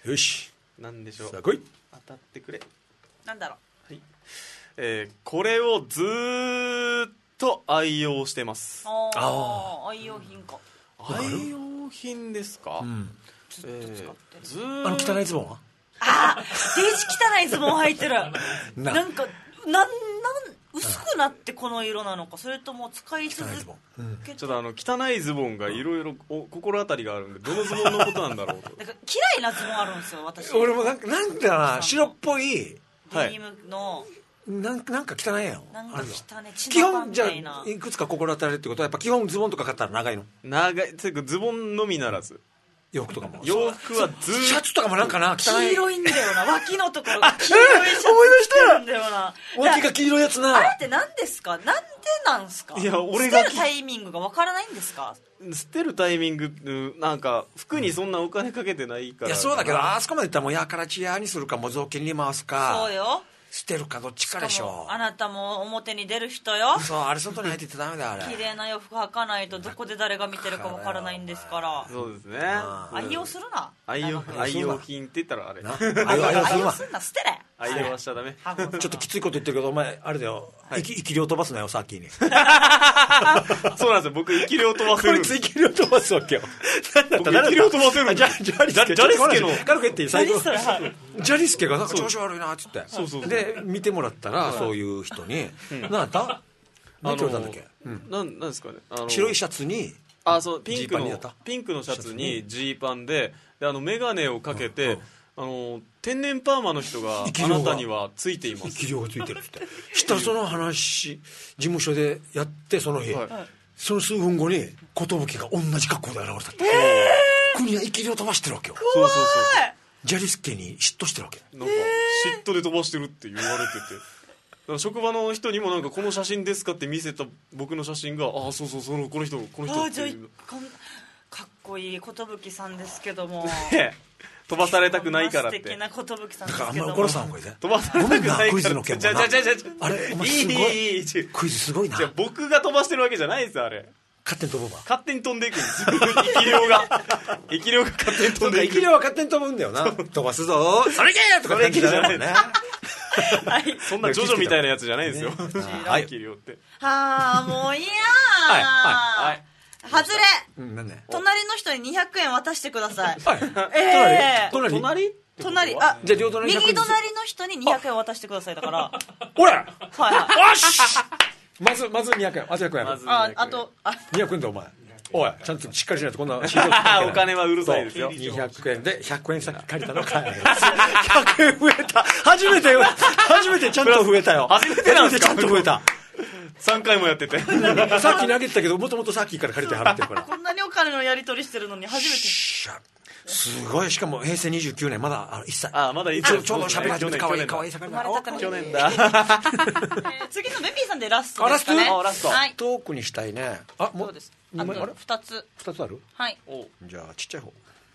よし。 なんでしょう。 さあ来い。 当たってくれ。 なんだろう。はい。えこれをずーっと愛用してます。 ああ愛用品か。 愛用品ですか。 えずあの汚いズボンはああデージ汚いズボン履いてる。なんかなんなん薄くなってこの色なのかそれとも使い続けちょっとあの汚いズボンがいろいろ心当たりがあるんでどのズボンのことなんだろうと。 なんか嫌いなズボンあるんですよ私。 俺もなんかなんだな白っぽいデニムのなんかなんか汚いやん。 なんか汚い基本じゃあいくつか心当たりってことはやっぱ基本ズボンとか買ったら長いの。 長いというかズボンのみならず。 洋服とかも洋服はずシャツとかもなんかな汚い黄色いんだよな脇のところが黄色いシャツ着てるんだよな。 脇が黄色いやつな。 あれって何ですかなんでなんすか。 いや俺が捨てるタイミングがわからないんですか。 捨てるタイミングなんか服にそんなお金かけてないから。 いやそうだけどあそこまでいったらもうやからチヤにするかも雑巾に回すか。 そうよ。 捨てるかどっちかでしょ。 あなたも表に出る人よ。 そうあれ外に入っていってダメだあれ。 綺麗な洋服履かないとどこで誰が見てるかわからないんですから。 そうですね。 愛用するな。 愛用愛用品って言ったらあれ。 愛用するな捨てれ。 愛用はしちゃダメ。 ちょっときついこと言ってるけどお前あれだよ。生き量飛ばすなよさっきに。 そうなんですよ僕生き量飛ばせる。 こいつ生き量飛ばすわけよ。 僕生き量飛ばせる。 じゃジャリスケジャリスケの軽く言って最後ジャリスケがなんか調子悪いなっつって。そうそうで見てもらったらそういう人に何だった何て言われたんだっけ。 なんなんですかね。 白いシャツにあそうピンクのピンクのシャツにジーパンでであの眼鏡をかけて。あの天然パーマの人があなたにはついています。 生き量がついてるってしたらその話事務所でやってその日、はい、その数分後に寿が同じ格好で現れたって、えー、国は生き量飛ばしてるわけよ。 そうそうそうジャリスケに嫉妬してるわけ。 なんか嫉妬で飛ばしてるって言われてて、だから職場の人にもなんかこの写真ですかって見せた僕の写真がああそうそうそのこの人この人っていう。 かっこいい寿さんですけども飛ばされたくないからって。 素敵な寿さんですけども。 だからあんまり怒らさんほうがいいぜ。 飛ばされたくないから。 クイズの件もな。 じゃじゃじゃあれお前すごい。いいいいクイズすごいな。 じゃ僕が飛ばしてるわけじゃないですあれ。 勝手に飛ぶわ。 勝手に飛んでいくんですよ。生き量が生き量が勝手に飛んでいく。 生き量は勝手に飛ぶんだよな。飛ばすぞ。それけーとかそれけーじゃないね。そんなジョジョみたいなやつじゃないですよ。生き量って。 はあもういいや。はいはい。外れ、うん、なんで隣の人ににひゃくえん渡してください。はい、 えー、隣隣隣あじゃあ両隣右隣の人ににひゃくえん渡してくださいだからほらはいはいよしまずまずにひゃくえんあとひゃくえんああとあにひゃくえんだお前おいちゃんとしっかりしないとこんなお金はうるさいですよ。 にひゃくえんでひゃくえん先借りたのかひゃくえん増えた初めて初めてちゃんと増えたよ初めてなんですか。 ちゃんと増えたさんかいもやっててさっき投げてたけどもともとさっきから借りて払ってるからこんなにお金のやり取りしてるのに初めてすごいしかも平成にじゅうきゅうねんまだあのいっさいあまだいっちょうど喋り始めてかわいいかわいい盛りだ去年だ次のベビーさんでラストですかね。 ラストトークにしたいね。あもうあとふたつふたつあるはいじゃあちっちゃい方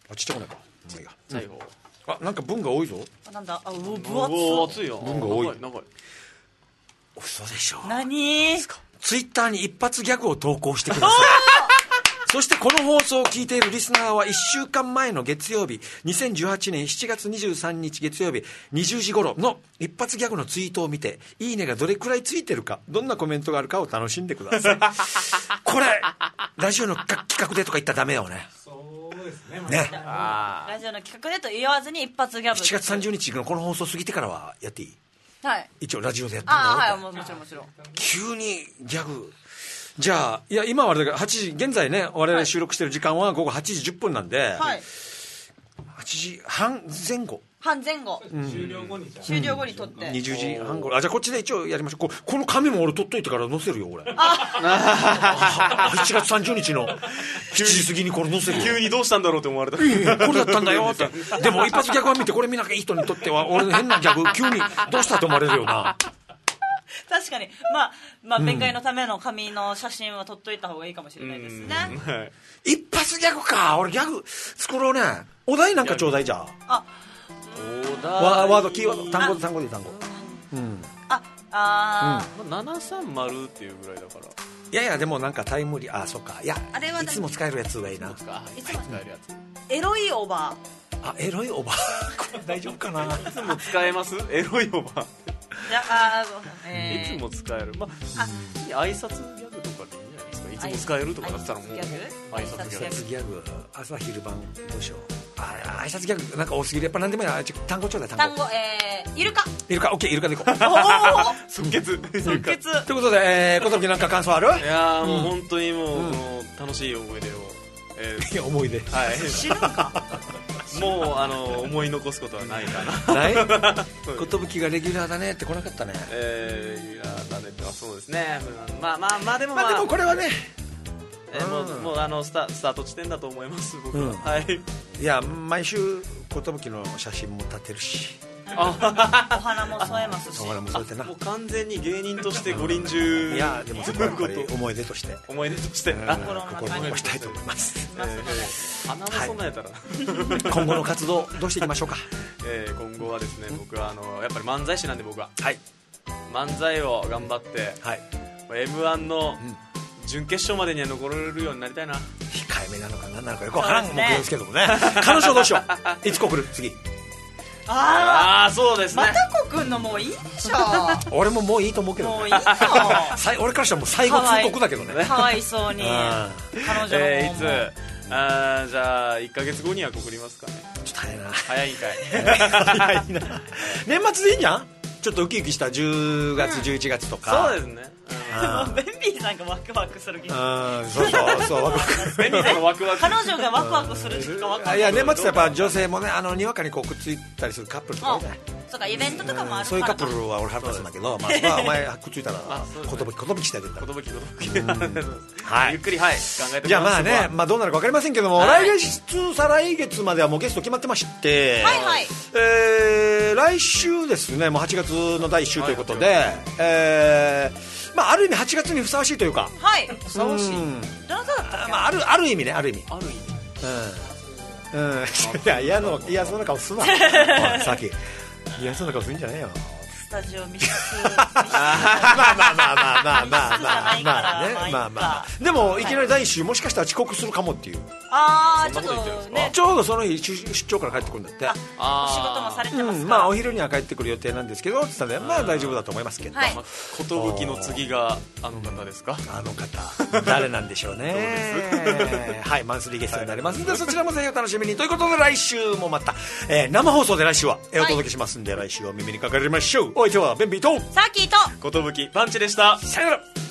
あちっちゃくないか、まあいいや、 最後、 あなんか文が多いぞ。 あなんだ、あう分厚お熱いよ、 文が多い。 長い長い。 嘘でしょ。 何ツイッターに一発ギャグを投稿してください。そしてこの放送を聞いているリスナーはいっしゅうかんまえの月曜日、にせんじゅうはちねんしちがつにじゅうさんにち月曜日にじゅうじ頃の一発ギャグのツイートを見て、いいねがどれくらいついてるか、どんなコメントがあるかを楽しんでください。これラジオの企画でとか言ったらダメよね。 そうですね。 ね、 ラジオの企画でと言わずに一発ギャグ。 しちがつさんじゅうにちのこの放送過ぎてからはやっていい？ はい。 一応ラジオでやってんだよ。 ああはい、もちろんもちろん。 急にギャグ。じゃあいや今はあれだからはちじ、現在ね我々収録してる時間は午後はちじじゅっぷんなんで、はい、はちじはんぜん後半前後、 うん、終了後に終了後に撮って、 にじゅうじはん頃、あじゃあこっちで一応やりましょう。こ, この紙も俺撮っといてから載せるよ俺。あしちがつさんじゅうにちのしちじ過ぎにこれ載せるよ。 急にどうしたんだろうって思われた。 これだったんだよって。でも一発ギャグは見てこれ見なきゃいい人にとっては俺の変なギャグ急にどうしたと思われるよな。 確かに、まあ、まあ、弁解のための紙の写真は撮っといた方がいいかもしれないですね。 はい、一発ギャグか。俺ギャグ作ろうね。お題なんかちょうだいじゃあ。あ、 お題ワード、キーワード、単語で単語で単語。うん。 あ、あー、うん、ななさんまるっていうぐらいだから。 いやいやでもなんかタイムリー、あ、そっか。いや、あれはいつも使えるやつがいいな。いつも使えるやつ。エロいおばあ、エロいおばこれ大丈夫かな。 いつも使えます？エロいおばいやあ、 えー、いつも使える。まあ、挨拶ギャグとかでいいんじゃないですか。いつも使えるとかだったらもう挨拶ギャグ。 挨拶ギャグ、朝昼晩どうしよう。あ、挨拶ギャグなんか多すぎる。やっぱ何でもいいな。単語ちょうだい。 単語。単語、えー、イルカ。 イルカ、オッケー、イルカでいこう。 即決。 即決。 ということで、えー、小時なんか感想ある？ いやー、もう本当にもう、うん、楽しい思い出を。 えー、思い出。 はい。 知るか。 もうあの思い残すことはないかな。 ない？寿がレギュラーだねって来なかったね。 えー、レギュラーだねって、そうですね。まあまあまあでも、まあ、 まあでもこれはね、 えー、もうもうあのスタスタート地点だと思います僕は、うん、はい。 いや毎週寿の写真も立てるし。 お花も添えますし。 お花も添えてな。 もう完全に芸人として五輪中。 いやでもそこはやっぱり思い出として。 思い出として。 心を残したいと思います。 花も備えたら。 今後の活動どうしていきましょうか。 えー、今後はですね、僕はあのやっぱり漫才師なんで僕は。 はい。 漫才を頑張って。はい。エムワン の準決勝までには残れるようになりたいな。 控えめなのか何なのかよくわからん目標ですけどもね。彼女どうしよう。いつこ来る次。 ああそうですね。 またこくんのもういいじゃん。 俺ももういいと思うけどね。 もういいよ。 俺からしたらもう最後通告だけどね。 かわいそうに。彼女のえー、いつあじゃあいっかげつごには告りますかね。 ちょっと早いな。 早いんかい。 早いな。年末でいいんじゃん。ちょっとウキウキしたじゅうがつじゅういちがつとか。 そうですね。 ベンビーさんがワクワクする気がする。そうそうそう、ワクワク。 ベンビーさんのワクワク。 彼女がワクワクするしかワクワク。 いや、年末ってやっぱ女性もね、あのにわかにこうくっついたりするカップルとかいるじゃない。 そうか、イベントとかもあるから。 そういうカップルは俺腹立つんだけど、まあそこはお前くっついたらことぶきことぶきしてあげるから。 ことぶきことぶき。はい。ゆっくりはい考えてみます。 じゃあまあね、まあどうなるかわかりませんけども、来月再来月まではもうゲスト決まってまして、 はいはい。 えー来週ですね、もうはちがつのだいいっ週ということで、えーまあ、ある意味はちがつにふさわしいというか、 はい、 ふさわしい、 どなただったっけ、 まあ、あるある意味ね、ある意味、 ある意味、 うんうん、いや嫌な嫌そうな顔すなさっき嫌そうな顔するんじゃないよ。 スタジオ密室まあまあまあまあまあまあまあまあまあね、まあまあでもいきなりだいいっ週もしかしたら遅刻するかもっていう。 ああちょっとね、 ちょうどその日出張から帰ってくるんだって。 あお仕事もされてますから、 まあお昼には帰ってくる予定なんですけどって言ったらまあ大丈夫だと思いますけど。 寿の次があの方ですか。 あの方誰なんでしょうね。はい、マンスリーゲストになりますのでそちらもぜひお楽しみにということで、来週もまた生放送で来週はお届けしますんで、来週は耳にかかりましょう。お相手はベンビーとサーキーと寿パンチでした。 さよなら。